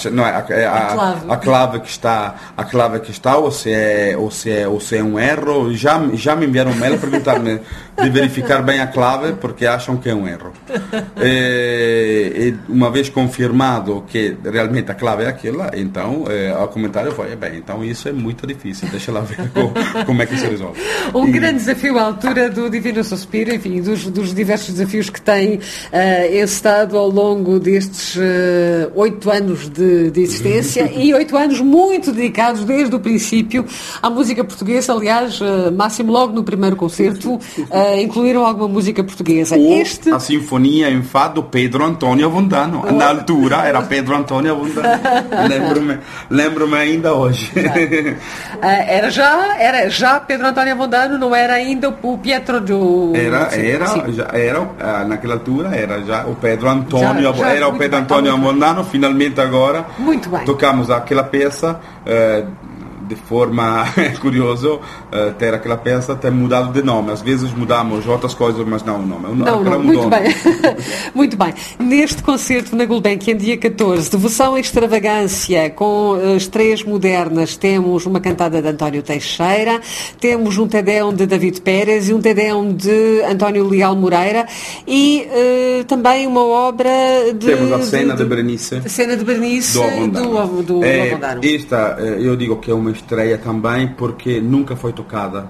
que está, ou se é um erro. Já me enviaram mail a perguntar-me de verificar bem a clave, porque acham que é um erro. E uma vez confirmado que realmente a clave é aquela, então o comentário foi, bem, então isso é muito difícil, deixa lá ver como é que se resolve. Grande desafio à altura do Divino Suspiro, enfim, dos diversos desafios que tem estado ao longo destes 8 anos de existência e 8 anos muito dedicados desde o princípio à música portuguesa. Aliás, Máximo, logo no primeiro concerto, incluíram alguma música portuguesa. A Sinfonia em Fá do Pedro Antonio Avondano. Na altura era Pedro Antonio Avondano. Lembro-me ainda hoje. Era já Pedro Antonio Avondano, não era ainda o Pietro do... Naquela altura era já o Pedro Antonio, era o Pedro Antonio Avondano, finalmente agora. Muito bem. Tocamos aquela peça de forma curiosa, ter aquela peça ter mudado de nome. Às vezes mudamos outras coisas, mas não o nome. Não, muito bem. Muito bem. Neste concerto na Gulbenkian, dia 14, Devoção e Extravagância, com estreias modernas, temos uma cantada de António Teixeira, temos um Tedeum de David Pérez e um Tedeum de António Leal Moreira e também uma obra de... Temos a Cena de Berenice. A Cena de Berenice do Avondano. Esta, eu digo que é uma estreia também porque nunca foi tocada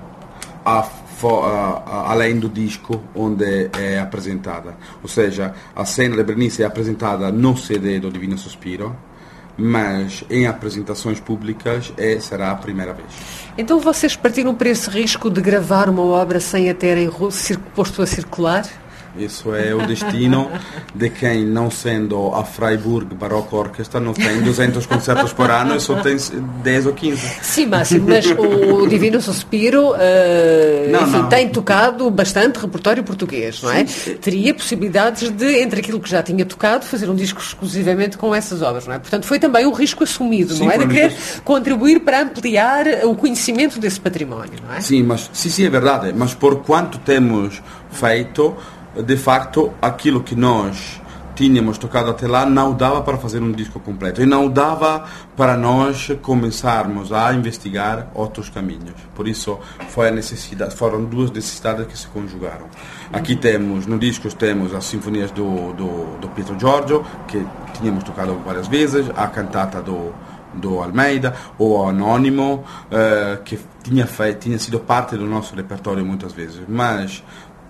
além do disco onde é apresentada. Ou seja, a Cena de Berenice é apresentada no CD do Divino Suspiro, mas em apresentações públicas será a primeira vez. Então vocês partiram para esse risco de gravar uma obra sem a terem posto a circular? Isso é o destino de quem, não sendo a Freiburg Baroque Orchestra, não tem 200 concertos por ano e só tem 10 ou 15. Sim, Máximo, mas o Divino Suspiro tem tocado bastante repertório português, não é? Sim. Teria possibilidades de, entre aquilo que já tinha tocado, fazer um disco exclusivamente com essas obras, não é? Portanto, foi também um risco assumido, sim, não é? De querer contribuir para ampliar o conhecimento desse património, não é? Sim, é verdade, mas por quanto temos feito, de facto, aquilo que nós tínhamos tocado até lá não dava para fazer um disco completo e não dava para nós começarmos a investigar outros caminhos. Por isso foram duas necessidades que se conjugaram. Aqui no disco temos as sinfonias do Pietro Giorgio, que tínhamos tocado várias vezes, a cantata do Almeida, ou Anônimo, que tinha sido parte do nosso repertório muitas vezes, mas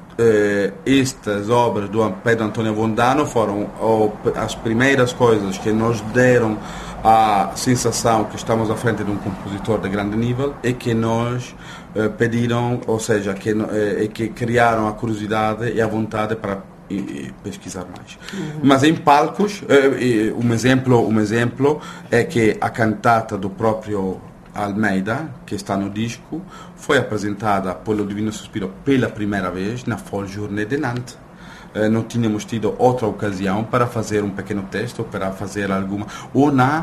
estas obras do Pedro Antonio Avondano foram as primeiras coisas que nos deram a sensação que estamos à frente de um compositor de grande nível e que nos pediram, ou seja, que criaram a curiosidade e a vontade para pesquisar mais. Mas em palcos, um exemplo é que a cantata do próprio Almeida, que está no disco, foi apresentada pelo Divino Suspiro pela primeira vez na Folle Journée de Nantes. Não tínhamos tido outra ocasião para fazer um pequeno texto, para fazer alguma... Ou na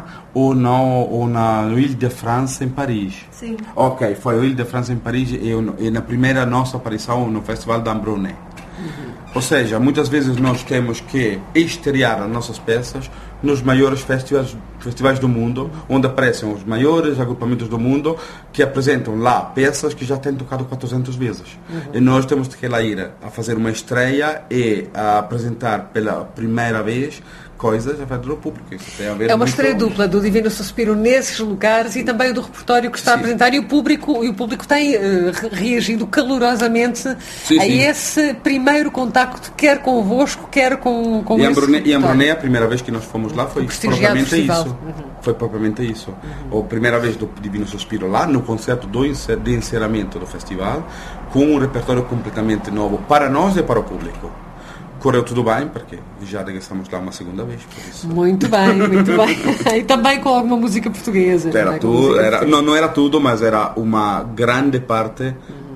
Ile-de-France em Paris. Sim. Ok, foi o Ile-de-France em Paris e na primeira nossa aparição no Festival d'Ambronay. Ou seja, muitas vezes nós temos que estrear as nossas peças nos maiores festivais do mundo, onde aparecem os maiores agrupamentos do mundo que apresentam lá peças que já têm tocado 400 vezes. E nós temos que ir a fazer uma estreia e a apresentar pela primeira vez coisas a ver do público. Isso tem a ver uma estreia dupla do Divino Suspiro nesses lugares e também do repertório que está a apresentar e o público tem reagido calorosamente esse primeiro contacto, quer convosco, quer com e em Brunet, a primeira vez que nós fomos lá foi propriamente isso. Foi propriamente isso. A primeira vez do Divino Suspiro lá, no concerto de encerramento do festival, com um repertório completamente novo para nós e para o público. Correu tudo bem, porque já regressamos lá uma segunda vez, por isso. Muito bem. E também com alguma música portuguesa. Não era tudo, mas era uma grande parte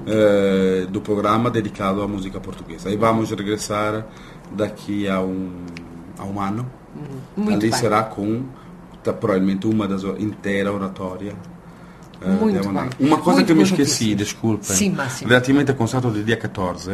do programa dedicado à música portuguesa. E vamos regressar daqui a um ano. Muito ali bem. Será com provavelmente uma das inteira oratória. Muito bem. Uma coisa que eu me esqueci, desculpem. Sim, Máximo. Relativamente ao concerto do dia 14,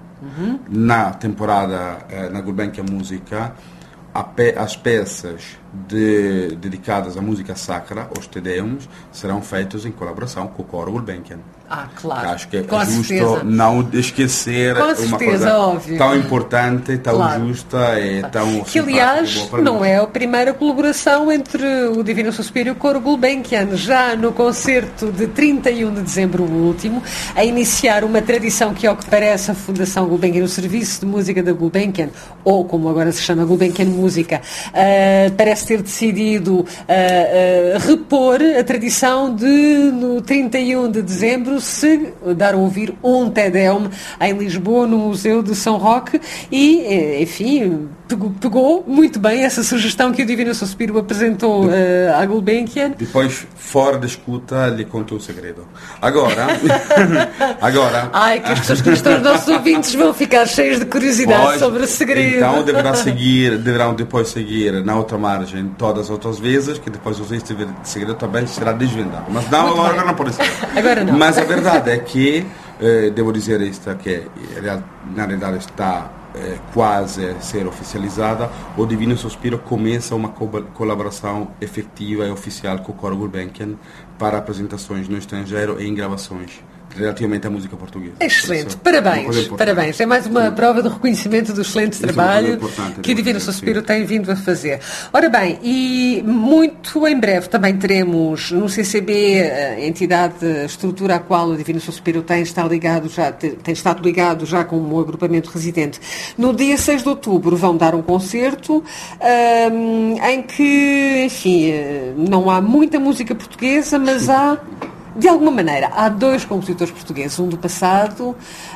na temporada na Gulbenkian Música, as peças dedicadas à música sacra, os Te Deums, serão feitos em colaboração com o coro Gulbenkian. Claro. Acho que com é justo certeza. não esquecer uma coisa óbvio. tão importante, tão justa e tão que, aliás, não é a primeira colaboração entre o Divino Suspiro e o coro Gulbenkian. Já no concerto de 31 de dezembro, o último, a iniciar uma tradição que, ao que parece, a Fundação Gulbenkian, o Serviço de Música da Gulbenkian, ou como agora se chama Gulbenkian Música, parece ter decidido repor a tradição de, no 31 de dezembro, se dar a ouvir um Te Deum em Lisboa, no Museu de São Roque, e, enfim, pegou muito bem essa sugestão que o Divino Suspiro apresentou à Gulbenkian. Depois, fora da escuta, lhe contou o segredo. Agora... Ai, que as pessoas que estão, os nossos ouvintes, vão ficar cheios de curiosidade sobre o segredo. Então deverão depois seguir na outra margem todas as outras vezes, que depois o segredo também será desvendado. Mas não, agora não pode ser. Agora não. Mas a verdade é que, devo dizer isto, que na realidade está quase a ser oficializada, o Divino Suspiro começa uma colaboração efetiva e oficial com o coro Gulbenkian para apresentações no estrangeiro e em gravações relativamente à música portuguesa. Excelente, parabéns. É mais uma prova de reconhecimento do excelente trabalho que o Divino Suspiro tem vindo a fazer. Ora bem, e muito em breve também teremos no CCB, a entidade, a estrutura à qual o Divino Suspiro tem estado ligado já como agrupamento residente. No dia 6 de outubro vão dar um concerto em que, enfim, não há muita música portuguesa, mas há... De alguma maneira, há dois compositores portugueses, um do passado,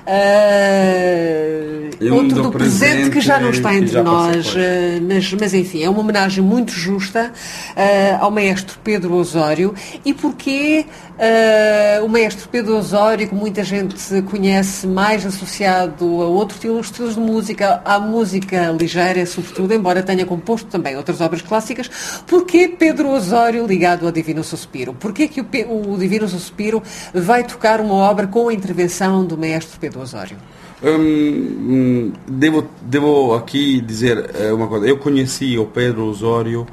outro do presente, que já não está entre nós, mas enfim, é uma homenagem muito justa ao maestro Pedro Osório. E porquê o maestro Pedro Osório, que muita gente conhece mais associado a outros estilos de música, à música ligeira, sobretudo, embora tenha composto também outras obras clássicas, porquê Pedro Osório ligado ao Divino Suspiro? Porquê que o Divino Suspiro vai tocar uma obra com a intervenção do maestro Pedro Osório? Devo aqui dizer uma coisa. Eu conheci o Pedro Osório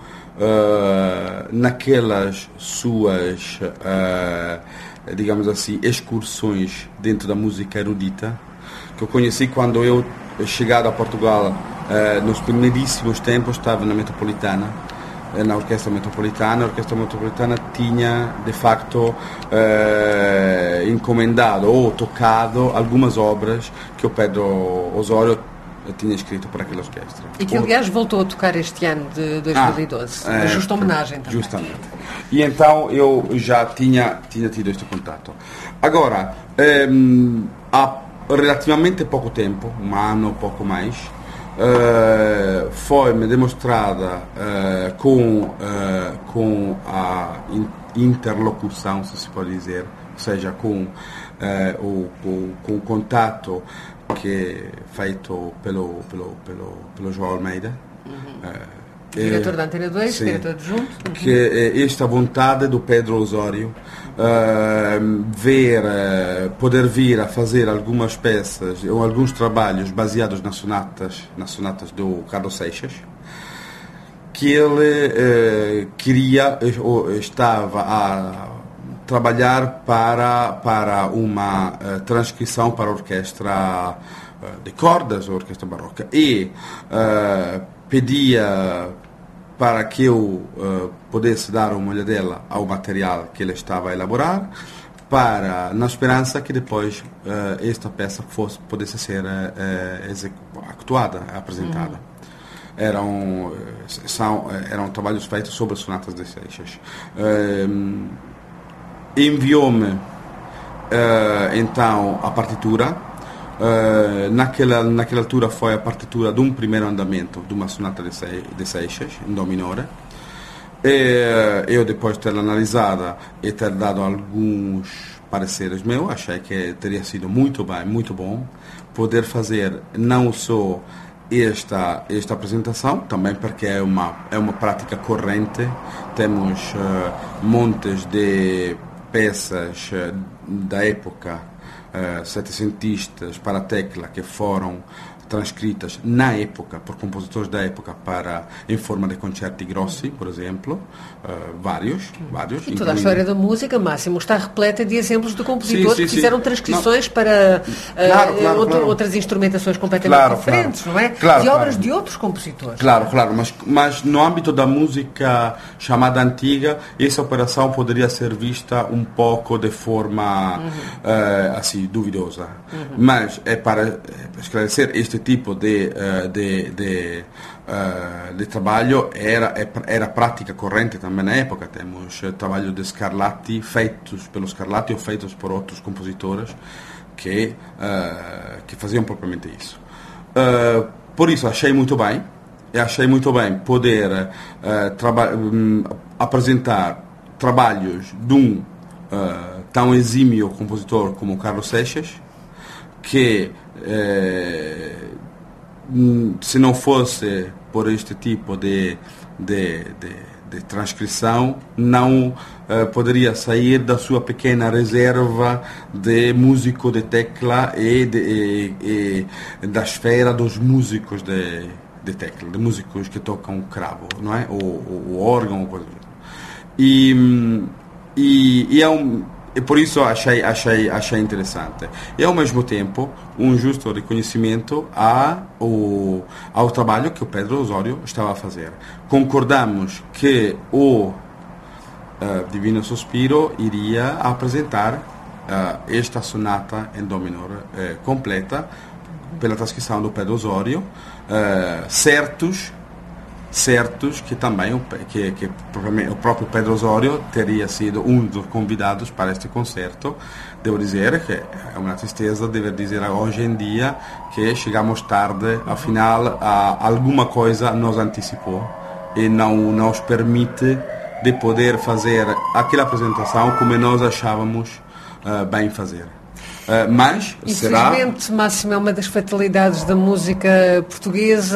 naquelas suas, digamos assim, excursões dentro da música erudita, que eu conheci quando eu, chegado a Portugal, nos primeiríssimos tempos, estava na Metropolitana, na Orquestra Metropolitana. A Orquestra Metropolitana tinha, de facto, encomendado ou tocado algumas obras que o Pedro Osório tinha escrito para aquela orquestra. E que, aliás, voltou a tocar este ano de 2012. Uma justa homenagem também. Justamente. E então eu já tinha tido este contato. Agora, há relativamente pouco tempo, um ano, pouco mais, foi-me demonstrada com a interlocução, se pode dizer, ou seja, com o contato que é feito pelo João Almeida, diretor da Antena 2, diretor adjunto. Que esta vontade do Pedro Osório poder vir a fazer algumas peças ou alguns trabalhos baseados nas sonatas do Carlos Seixas, que ele queria ou estava a trabalhar para uma transcrição para a orquestra de cordas, a orquestra barroca, e pedia para que eu pudesse dar uma olhadela ao material que ele estava a elaborar, na esperança que depois esta peça pudesse ser actuada, apresentada. Eram trabalhos feitos sobre as sonatas de Seixas. Enviou-me então a partitura. Naquela altura foi a partitura de um primeiro andamento de uma sonata de Seixas, em dó minore. Eu, depois de ter analisada e ter dado alguns pareceres meus, achei que teria sido muito bom poder fazer não só esta apresentação, também porque é uma prática corrente. Temos montes de peças da época setecentistas para a tecla que foram transcritas na época, por compositores da época, em forma de concerti grossi, por exemplo, vários. E toda a história da música, Máximo, está repleta de exemplos de compositores que fizeram transcrições para outras instrumentações completamente diferentes, não é? De obras de outros compositores. Claro, mas no âmbito da música chamada antiga, essa operação poderia ser vista um pouco de forma assim, duvidosa. Mas para esclarecer, este tipo de trabalho era prática corrente também na época. Temos trabalho de Scarlatti feitos pelo Scarlatti ou feitos por outros compositores que faziam propriamente isso. Por isso achei muito bem poder apresentar trabalhos de um tão exímio compositor como Carlos Seixas, que se não fosse por este tipo de transcrição, não poderia sair da sua pequena reserva de músico de tecla e da esfera dos músicos de tecla, de músicos que tocam o cravo, não é? O órgão, ou coisa. E por isso achei interessante. E ao mesmo tempo um justo reconhecimento ao trabalho que o Pedro Osório estava a fazer. Concordamos que o Divino Sospiro iria apresentar esta sonata em dó minor completa pela transcrição do Pedro Osório, certos que também que o próprio Pedro Osório teria sido um dos convidados para este concerto. Devo dizer que é uma tristeza dever dizer hoje em dia que chegamos tarde, afinal alguma coisa nos antecipou e não nos permite de poder fazer aquela apresentação como nós achávamos bem fazer. Mas infelizmente, Máximo, é uma das fatalidades da música portuguesa,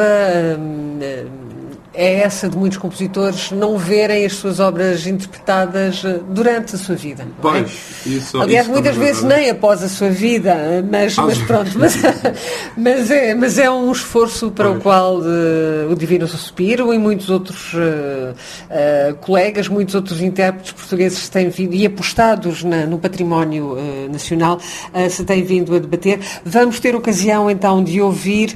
é essa de muitos compositores não verem as suas obras interpretadas durante a sua vida. Pois, aliás, muitas vezes nem após a sua vida, mas pronto, mas é um esforço para o qual o Divino Sospiro e muitos outros colegas, muitos outros intérpretes portugueses têm vindo e apostados no património nacional se têm vindo a debater. Vamos ter ocasião então de ouvir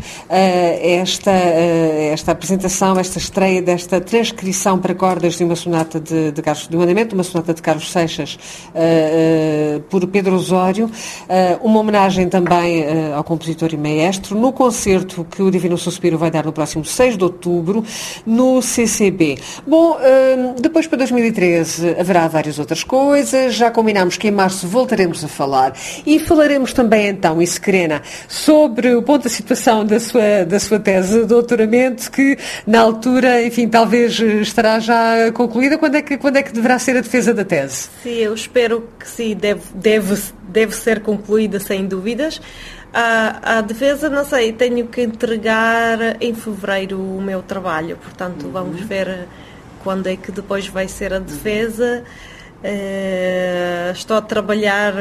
esta apresentação, esta estreia desta transcrição para cordas de uma sonata de um andamento, uma sonata de Carlos Seixas por Pedro Osório, uma homenagem também ao compositor e maestro, no concerto que o Divino Sospiro vai dar no próximo 6 de outubro no CCB. Bom, depois para 2013 haverá várias outras coisas, já combinámos que em março voltaremos a falar e falaremos também então, Isquerena, sobre o ponto da situação da sua tese de doutoramento, que na altura, enfim, talvez estará já concluída. Quando é que deverá ser a defesa da tese? Sim, eu espero que sim, deve ser concluída sem dúvidas. A defesa, não sei, tenho que entregar em fevereiro o meu trabalho, portanto vamos ver quando é que depois vai ser a defesa. Estou a trabalhar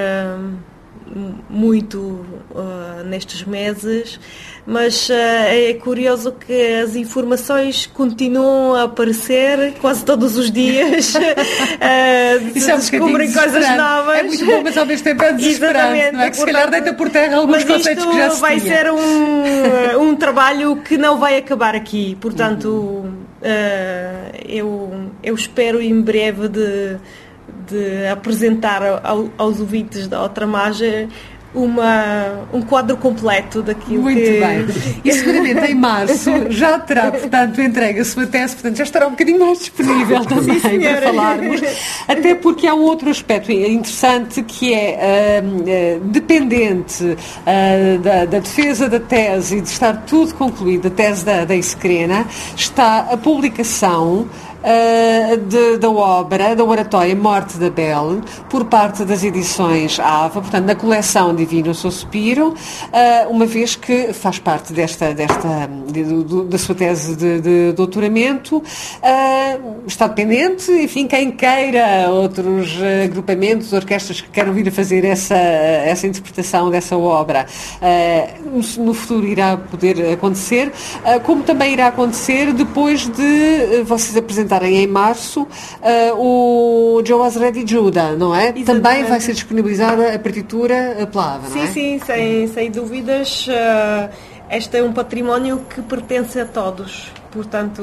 muito nestes meses, mas é curioso que as informações continuam a aparecer quase todos os dias. Descobrem coisas novas. É muito bom, mas ao mesmo tempo é desesperante, não é? Que se calhar deita por terra alguns conceitos que já se vai ser um trabalho que não vai acabar aqui, portanto eu espero em breve de apresentar aos ouvintes da Ultramagem um quadro completo daquilo muito bem. E seguramente em março já terá, portanto, entregue a sua tese, portanto já estará um bocadinho mais disponível também para falarmos, até porque há um outro aspecto interessante que é dependente da defesa da tese e de estar tudo concluído, a tese da Isquerena, está a publicação da obra, da oratória Morte da Belle, por parte das edições AVA, portanto, na coleção Divino Sospiro, uma vez que faz parte da sua tese de doutoramento. Está dependente, enfim, quem queira, outros agrupamentos, orquestras que queiram vir a fazer essa interpretação dessa obra, no futuro irá poder acontecer, como também irá acontecer depois de vocês apresentarem em março o Joe Was Ready Judah, não é? Exatamente. Também vai ser disponibilizada a partitura pela AVA, não é? Sim, sem dúvidas. Este é um património que pertence a todos, portanto,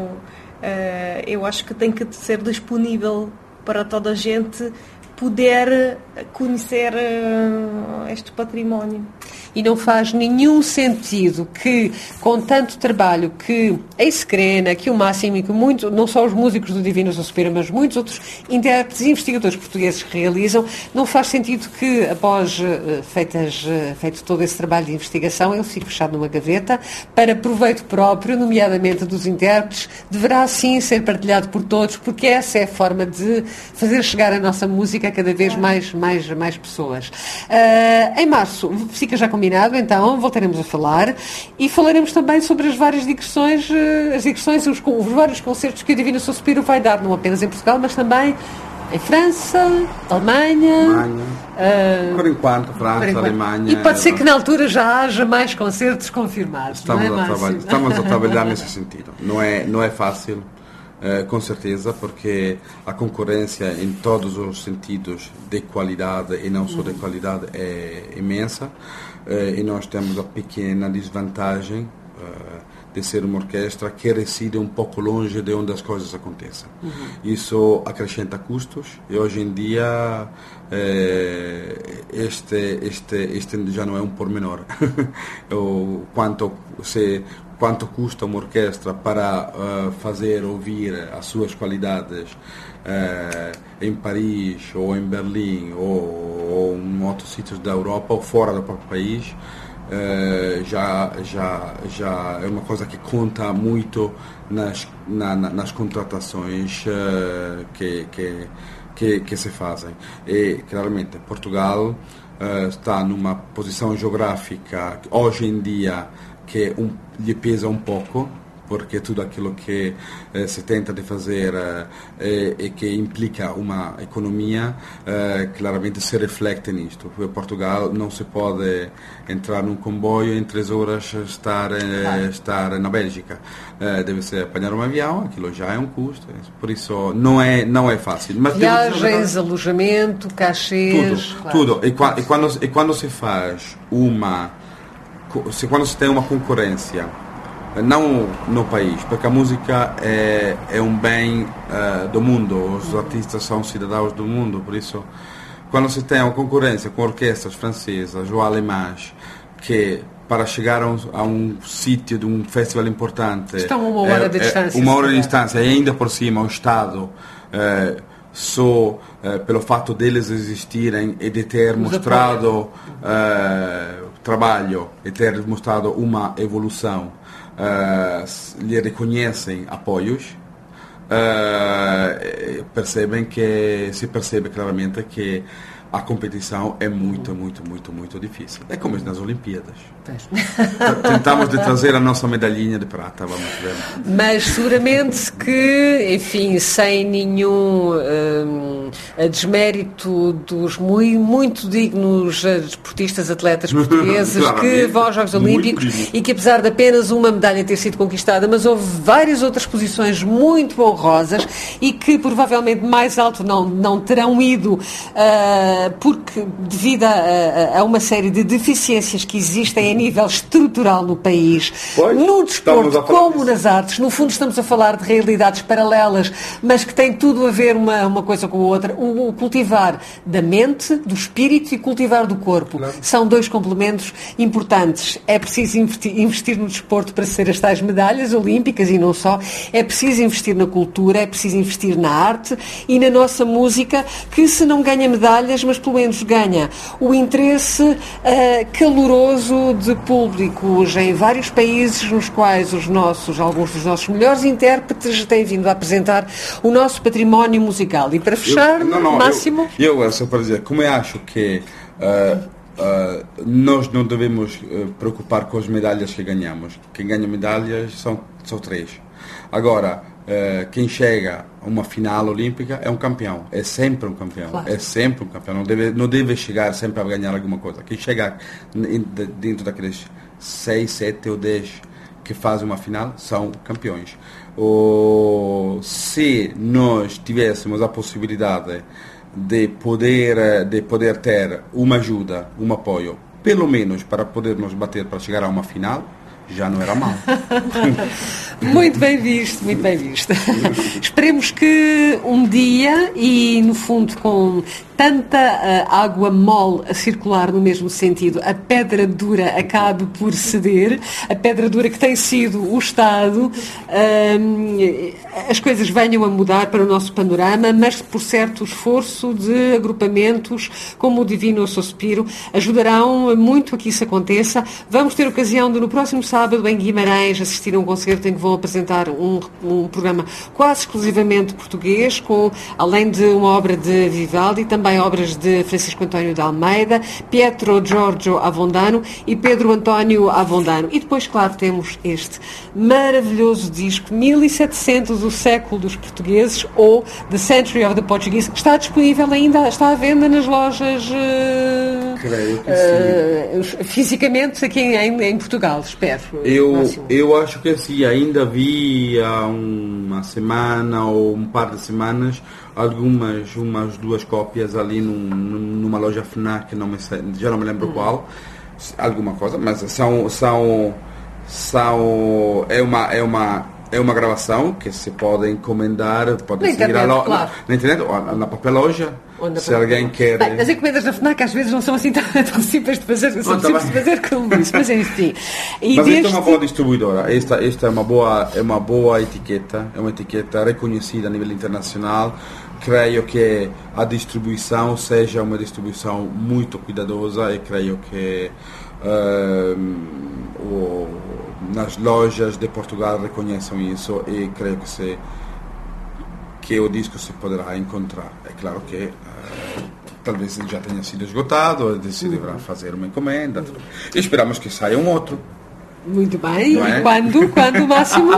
eu acho que tem que ser disponível para toda a gente poder conhecer este património. E não faz nenhum sentido que, com tanto trabalho que a Iscrena, que o Máximo e que não só os músicos do Divino Sospiro, mas muitos outros intérpretes e investigadores portugueses realizam, não faz sentido que, após feito todo esse trabalho de investigação, ele fique fechado numa gaveta para proveito próprio, nomeadamente dos intérpretes. Deverá sim ser partilhado por todos, porque essa é a forma de fazer chegar a nossa música a cada vez mais pessoas. Em março, fica já combinado, então voltaremos a falar e falaremos também sobre as várias digressões, os vários concertos que o Divino Sospiro vai dar, não apenas em Portugal, mas também em França, Alemanha. Por enquanto, França, Alemanha. E pode ser que na altura já haja mais concertos confirmados. Estamos a trabalhar nesse sentido. Não é fácil. Com certeza, porque a concorrência em todos os sentidos de qualidade e não só de qualidade é imensa, e nós temos a pequena desvantagem de ser uma orquestra que reside um pouco longe de onde as coisas acontecem. Isso acrescenta custos e hoje em dia este já não é um pormenor. Quanto custa uma orquestra para fazer ouvir as suas qualidades em Paris ou em Berlim ou em outros sítios da Europa ou fora do próprio país, já é uma coisa que conta muito nas contratações que se fazem. E, claramente, Portugal está numa posição geográfica hoje em dia que lhe pesa um pouco, porque tudo aquilo que se tenta de fazer e que implica uma economia, claramente se reflete nisto. Portugal não se pode entrar num comboio e em 3 horas estar na Bélgica. Deve-se apanhar um avião, aquilo já é um custo, por isso não é fácil. Mas viagens, alojamento, cachês... Tudo. E quando se faz quando se tem uma concorrência, não no país, porque a música é um bem do mundo, os artistas são cidadãos do mundo, por isso, quando se tem uma concorrência com orquestras francesas ou alemãs, que para chegar a um sítio de um festival importante estão a 1 hora de distância. 1 hora de distância, e ainda por cima o Estado, só pelo fato deles existirem e de ter mostrado trabalho e ter mostrado uma evolução, lhe reconhecem apoios, se percebe claramente que a competição é muito difícil. É como nas Olimpíadas. Tentamos de trazer a nossa medalhinha de prata, vamos ver. Mas seguramente que, enfim, sem nenhum desmérito dos muito dignos desportistas, atletas portugueses que vão aos Jogos Olímpicos e que, apesar de apenas uma medalha ter sido conquistada, mas houve várias outras posições muito honrosas e que provavelmente mais alto não terão ido, porque devido a uma série de deficiências que existem a nível estrutural no país, no desporto como nas artes. No fundo estamos a falar de realidades paralelas, mas que têm tudo a ver uma coisa com a outra. O cultivar da mente, do espírito e cultivar do corpo. Claro. São 2 complementos importantes. É preciso investir no desporto para ser as tais medalhas olímpicas e não só. É preciso investir na cultura, é preciso investir na arte e na nossa música, que se não ganha medalhas, mas pelo menos ganha o interesse caloroso de públicos em vários países nos quais alguns dos nossos melhores intérpretes têm vindo a apresentar o nosso património musical. E para fechar, Máximo... Eu só para dizer, como eu acho que nós não devemos preocupar com as medalhas que ganhamos. Quem ganha medalhas são 3. Agora, quem chega a uma final olímpica é um campeão. É sempre um campeão. Claro. É sempre um campeão. Não deve chegar sempre a ganhar alguma coisa. Quem chega dentro daqueles 6, 7 ou 10 que fazem uma final são campeões. Se nós tivéssemos a possibilidade de poder ter uma ajuda, um apoio, pelo menos para podermos bater para chegar a uma final, já não era mal. Muito bem visto, muito bem visto. Esperemos que um dia, e no fundo com tanta água mole a circular no mesmo sentido, a pedra dura acabe por ceder, a pedra dura que tem sido o Estado, as coisas venham a mudar para o nosso panorama, mas por certo esforço de agrupamentos como o Divino Sospiro ajudarão muito a que isso aconteça. Vamos ter ocasião de no próximo sábado em Guimarães assistir a um concerto em que vão apresentar um programa quase exclusivamente português, com, além de uma obra de Vivaldi, também obras de Francisco António de Almeida, Pietro Giorgio Avondano e Pedro António Avondano. E depois, claro, temos este maravilhoso disco 1700, o século dos portugueses, ou The Century of the Portuguese. Está disponível ainda, está à venda nas lojas creio que sim. Fisicamente aqui em Portugal, espero. Eu acho que sim, ainda vi há uma semana ou um par de semanas umas 2 cópias ali numa loja FNAC, já não me lembro qual, alguma coisa, mas é uma gravação que se pode encomendar, pode seguir na internet ou na própria loja. Se alguém quer... Bem, as encomendas da FNAC às vezes não são assim tão simples de fazer, são simples de fazer como isso, mas enfim. Mas esta é uma boa distribuidora, esta é uma boa etiqueta, é uma etiqueta reconhecida a nível internacional. Creio que a distribuição seja uma distribuição muito cuidadosa e creio que nas lojas de Portugal reconheçam isso e creio que o disco se poderá encontrar. É claro que talvez já tenha sido esgotado, se deverá fazer uma encomenda. E esperamos que saia um outro. Muito bem. Não e quando, Máximo?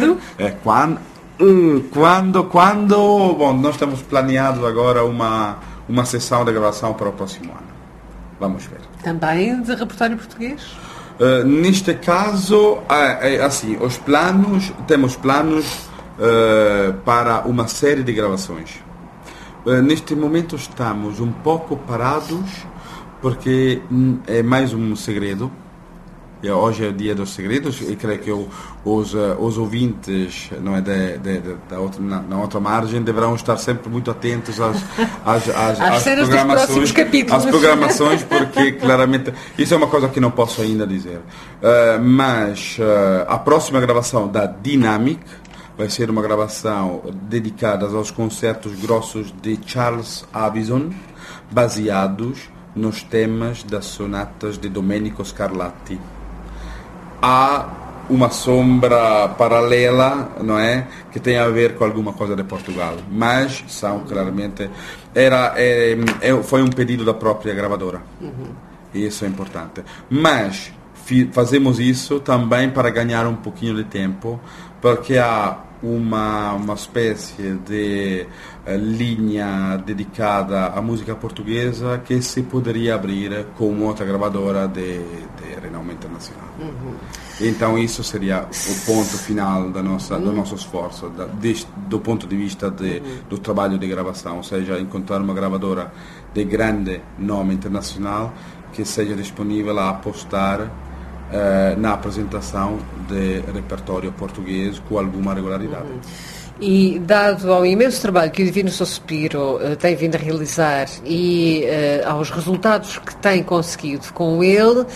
Quando? Bom, nós temos planeado agora uma sessão de gravação para o próximo ano. Vamos ver. Também de repertório português? Neste caso, assim, temos planos para uma série de gravações. Neste momento estamos um pouco parados porque é mais um segredo. Hoje é o dia dos segredos e creio que os ouvintes, não é, na outra margem deverão estar sempre muito atentos às programações, porque claramente isso é uma coisa que não posso ainda dizer. Mas a próxima gravação da Dynamic vai ser uma gravação dedicada aos concertos grossos de Charles Avison, baseados nos temas das sonatas de Domenico Scarlatti. Há uma sombra paralela, não é, que tem a ver com alguma coisa de Portugal, mas são claramente foi um pedido da própria gravadora. Isso é importante, mas fazemos isso também para ganhar um pouquinho de tempo, porque há uma espécie de linha dedicada à música portuguesa que se poderia abrir com outra gravadora de renome internacional. Então isso seria o ponto final do nosso esforço, do ponto de vista do trabalho de gravação, ou seja, encontrar uma gravadora de grande nome internacional que seja disponível a apostar na apresentação de repertório português com alguma regularidade. E dado ao imenso trabalho que o Divino Sospiro tem vindo a realizar e aos resultados que tem conseguido com ele,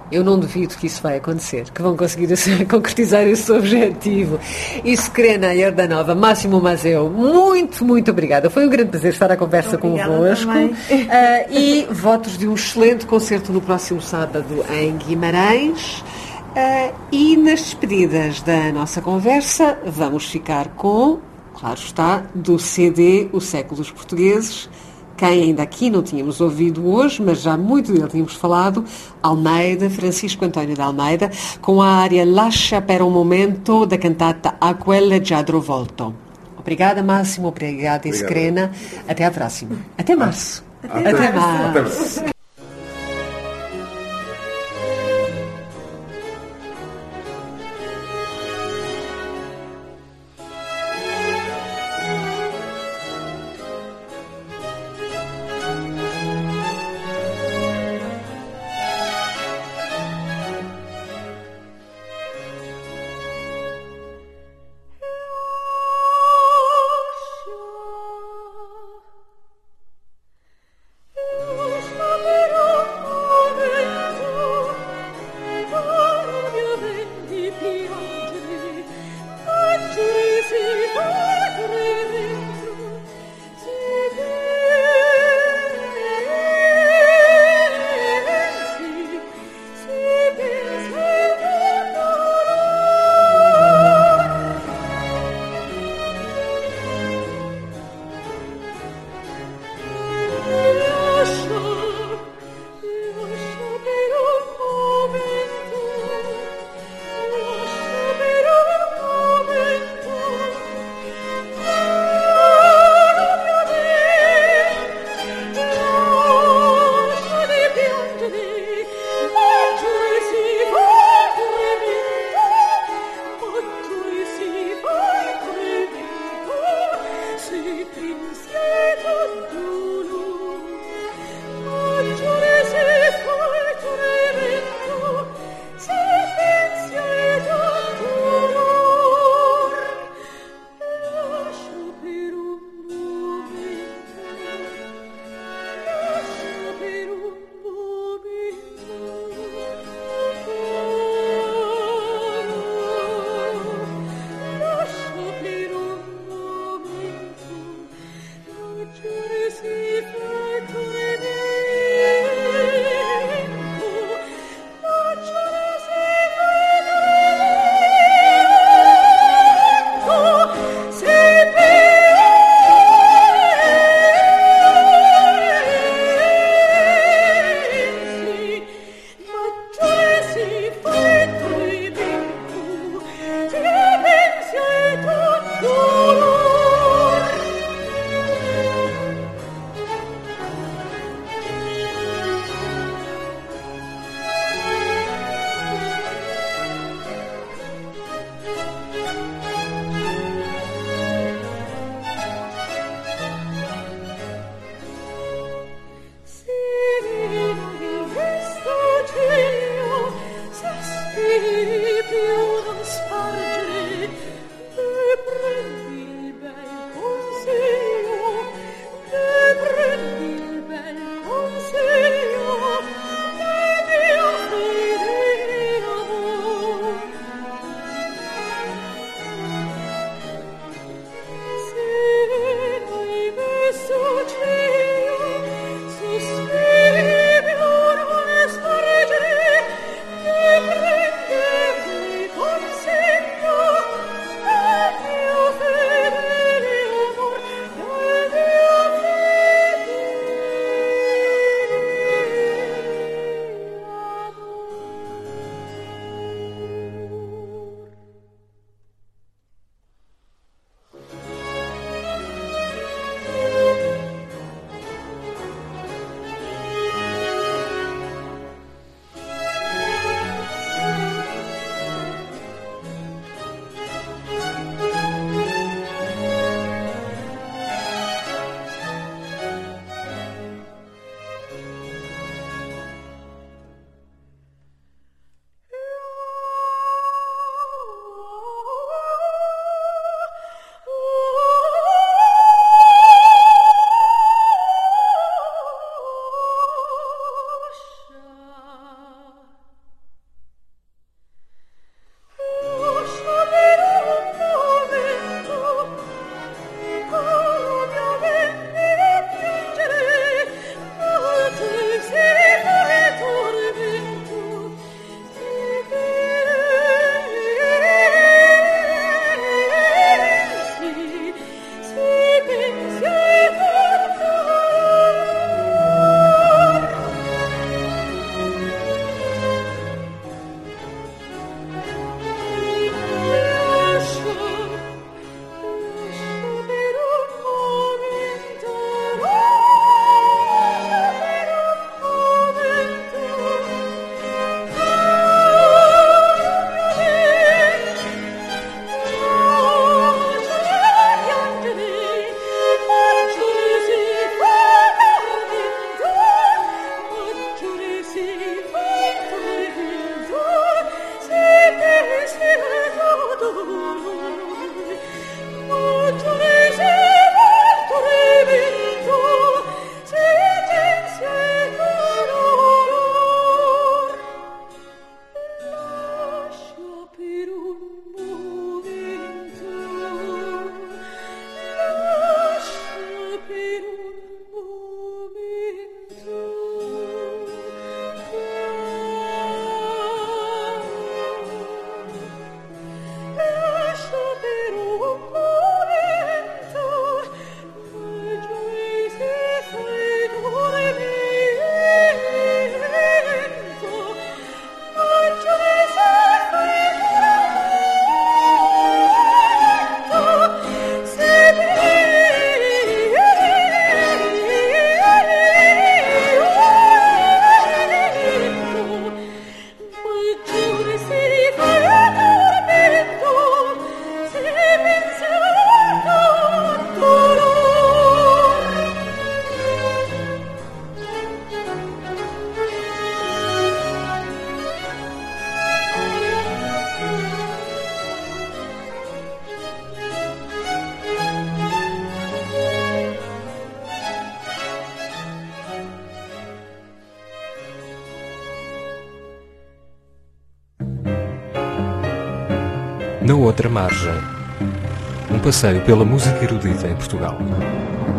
Eu não duvido que isso vai acontecer, que vão conseguir concretizar esse objetivo. E Serena Iordanova, Máximo Mazeu, muito, muito obrigada. Foi um grande prazer estar à conversa convosco. E votos de um excelente concerto no próximo sábado em Guimarães. E nas despedidas da nossa conversa, vamos ficar com, claro está, do CD Os Séculos Portugueses. Quem ainda aqui não tínhamos ouvido hoje, mas já muito dele tínhamos falado, Almeida, Francisco António de Almeida, com a área Lascia per un momento da cantata A quelle già volto. Obrigada, Máximo. Obrigada, Serena. Até à próxima. Até março. Até março. Stop Na Outra Margem. Um passeio pela música erudita em Portugal.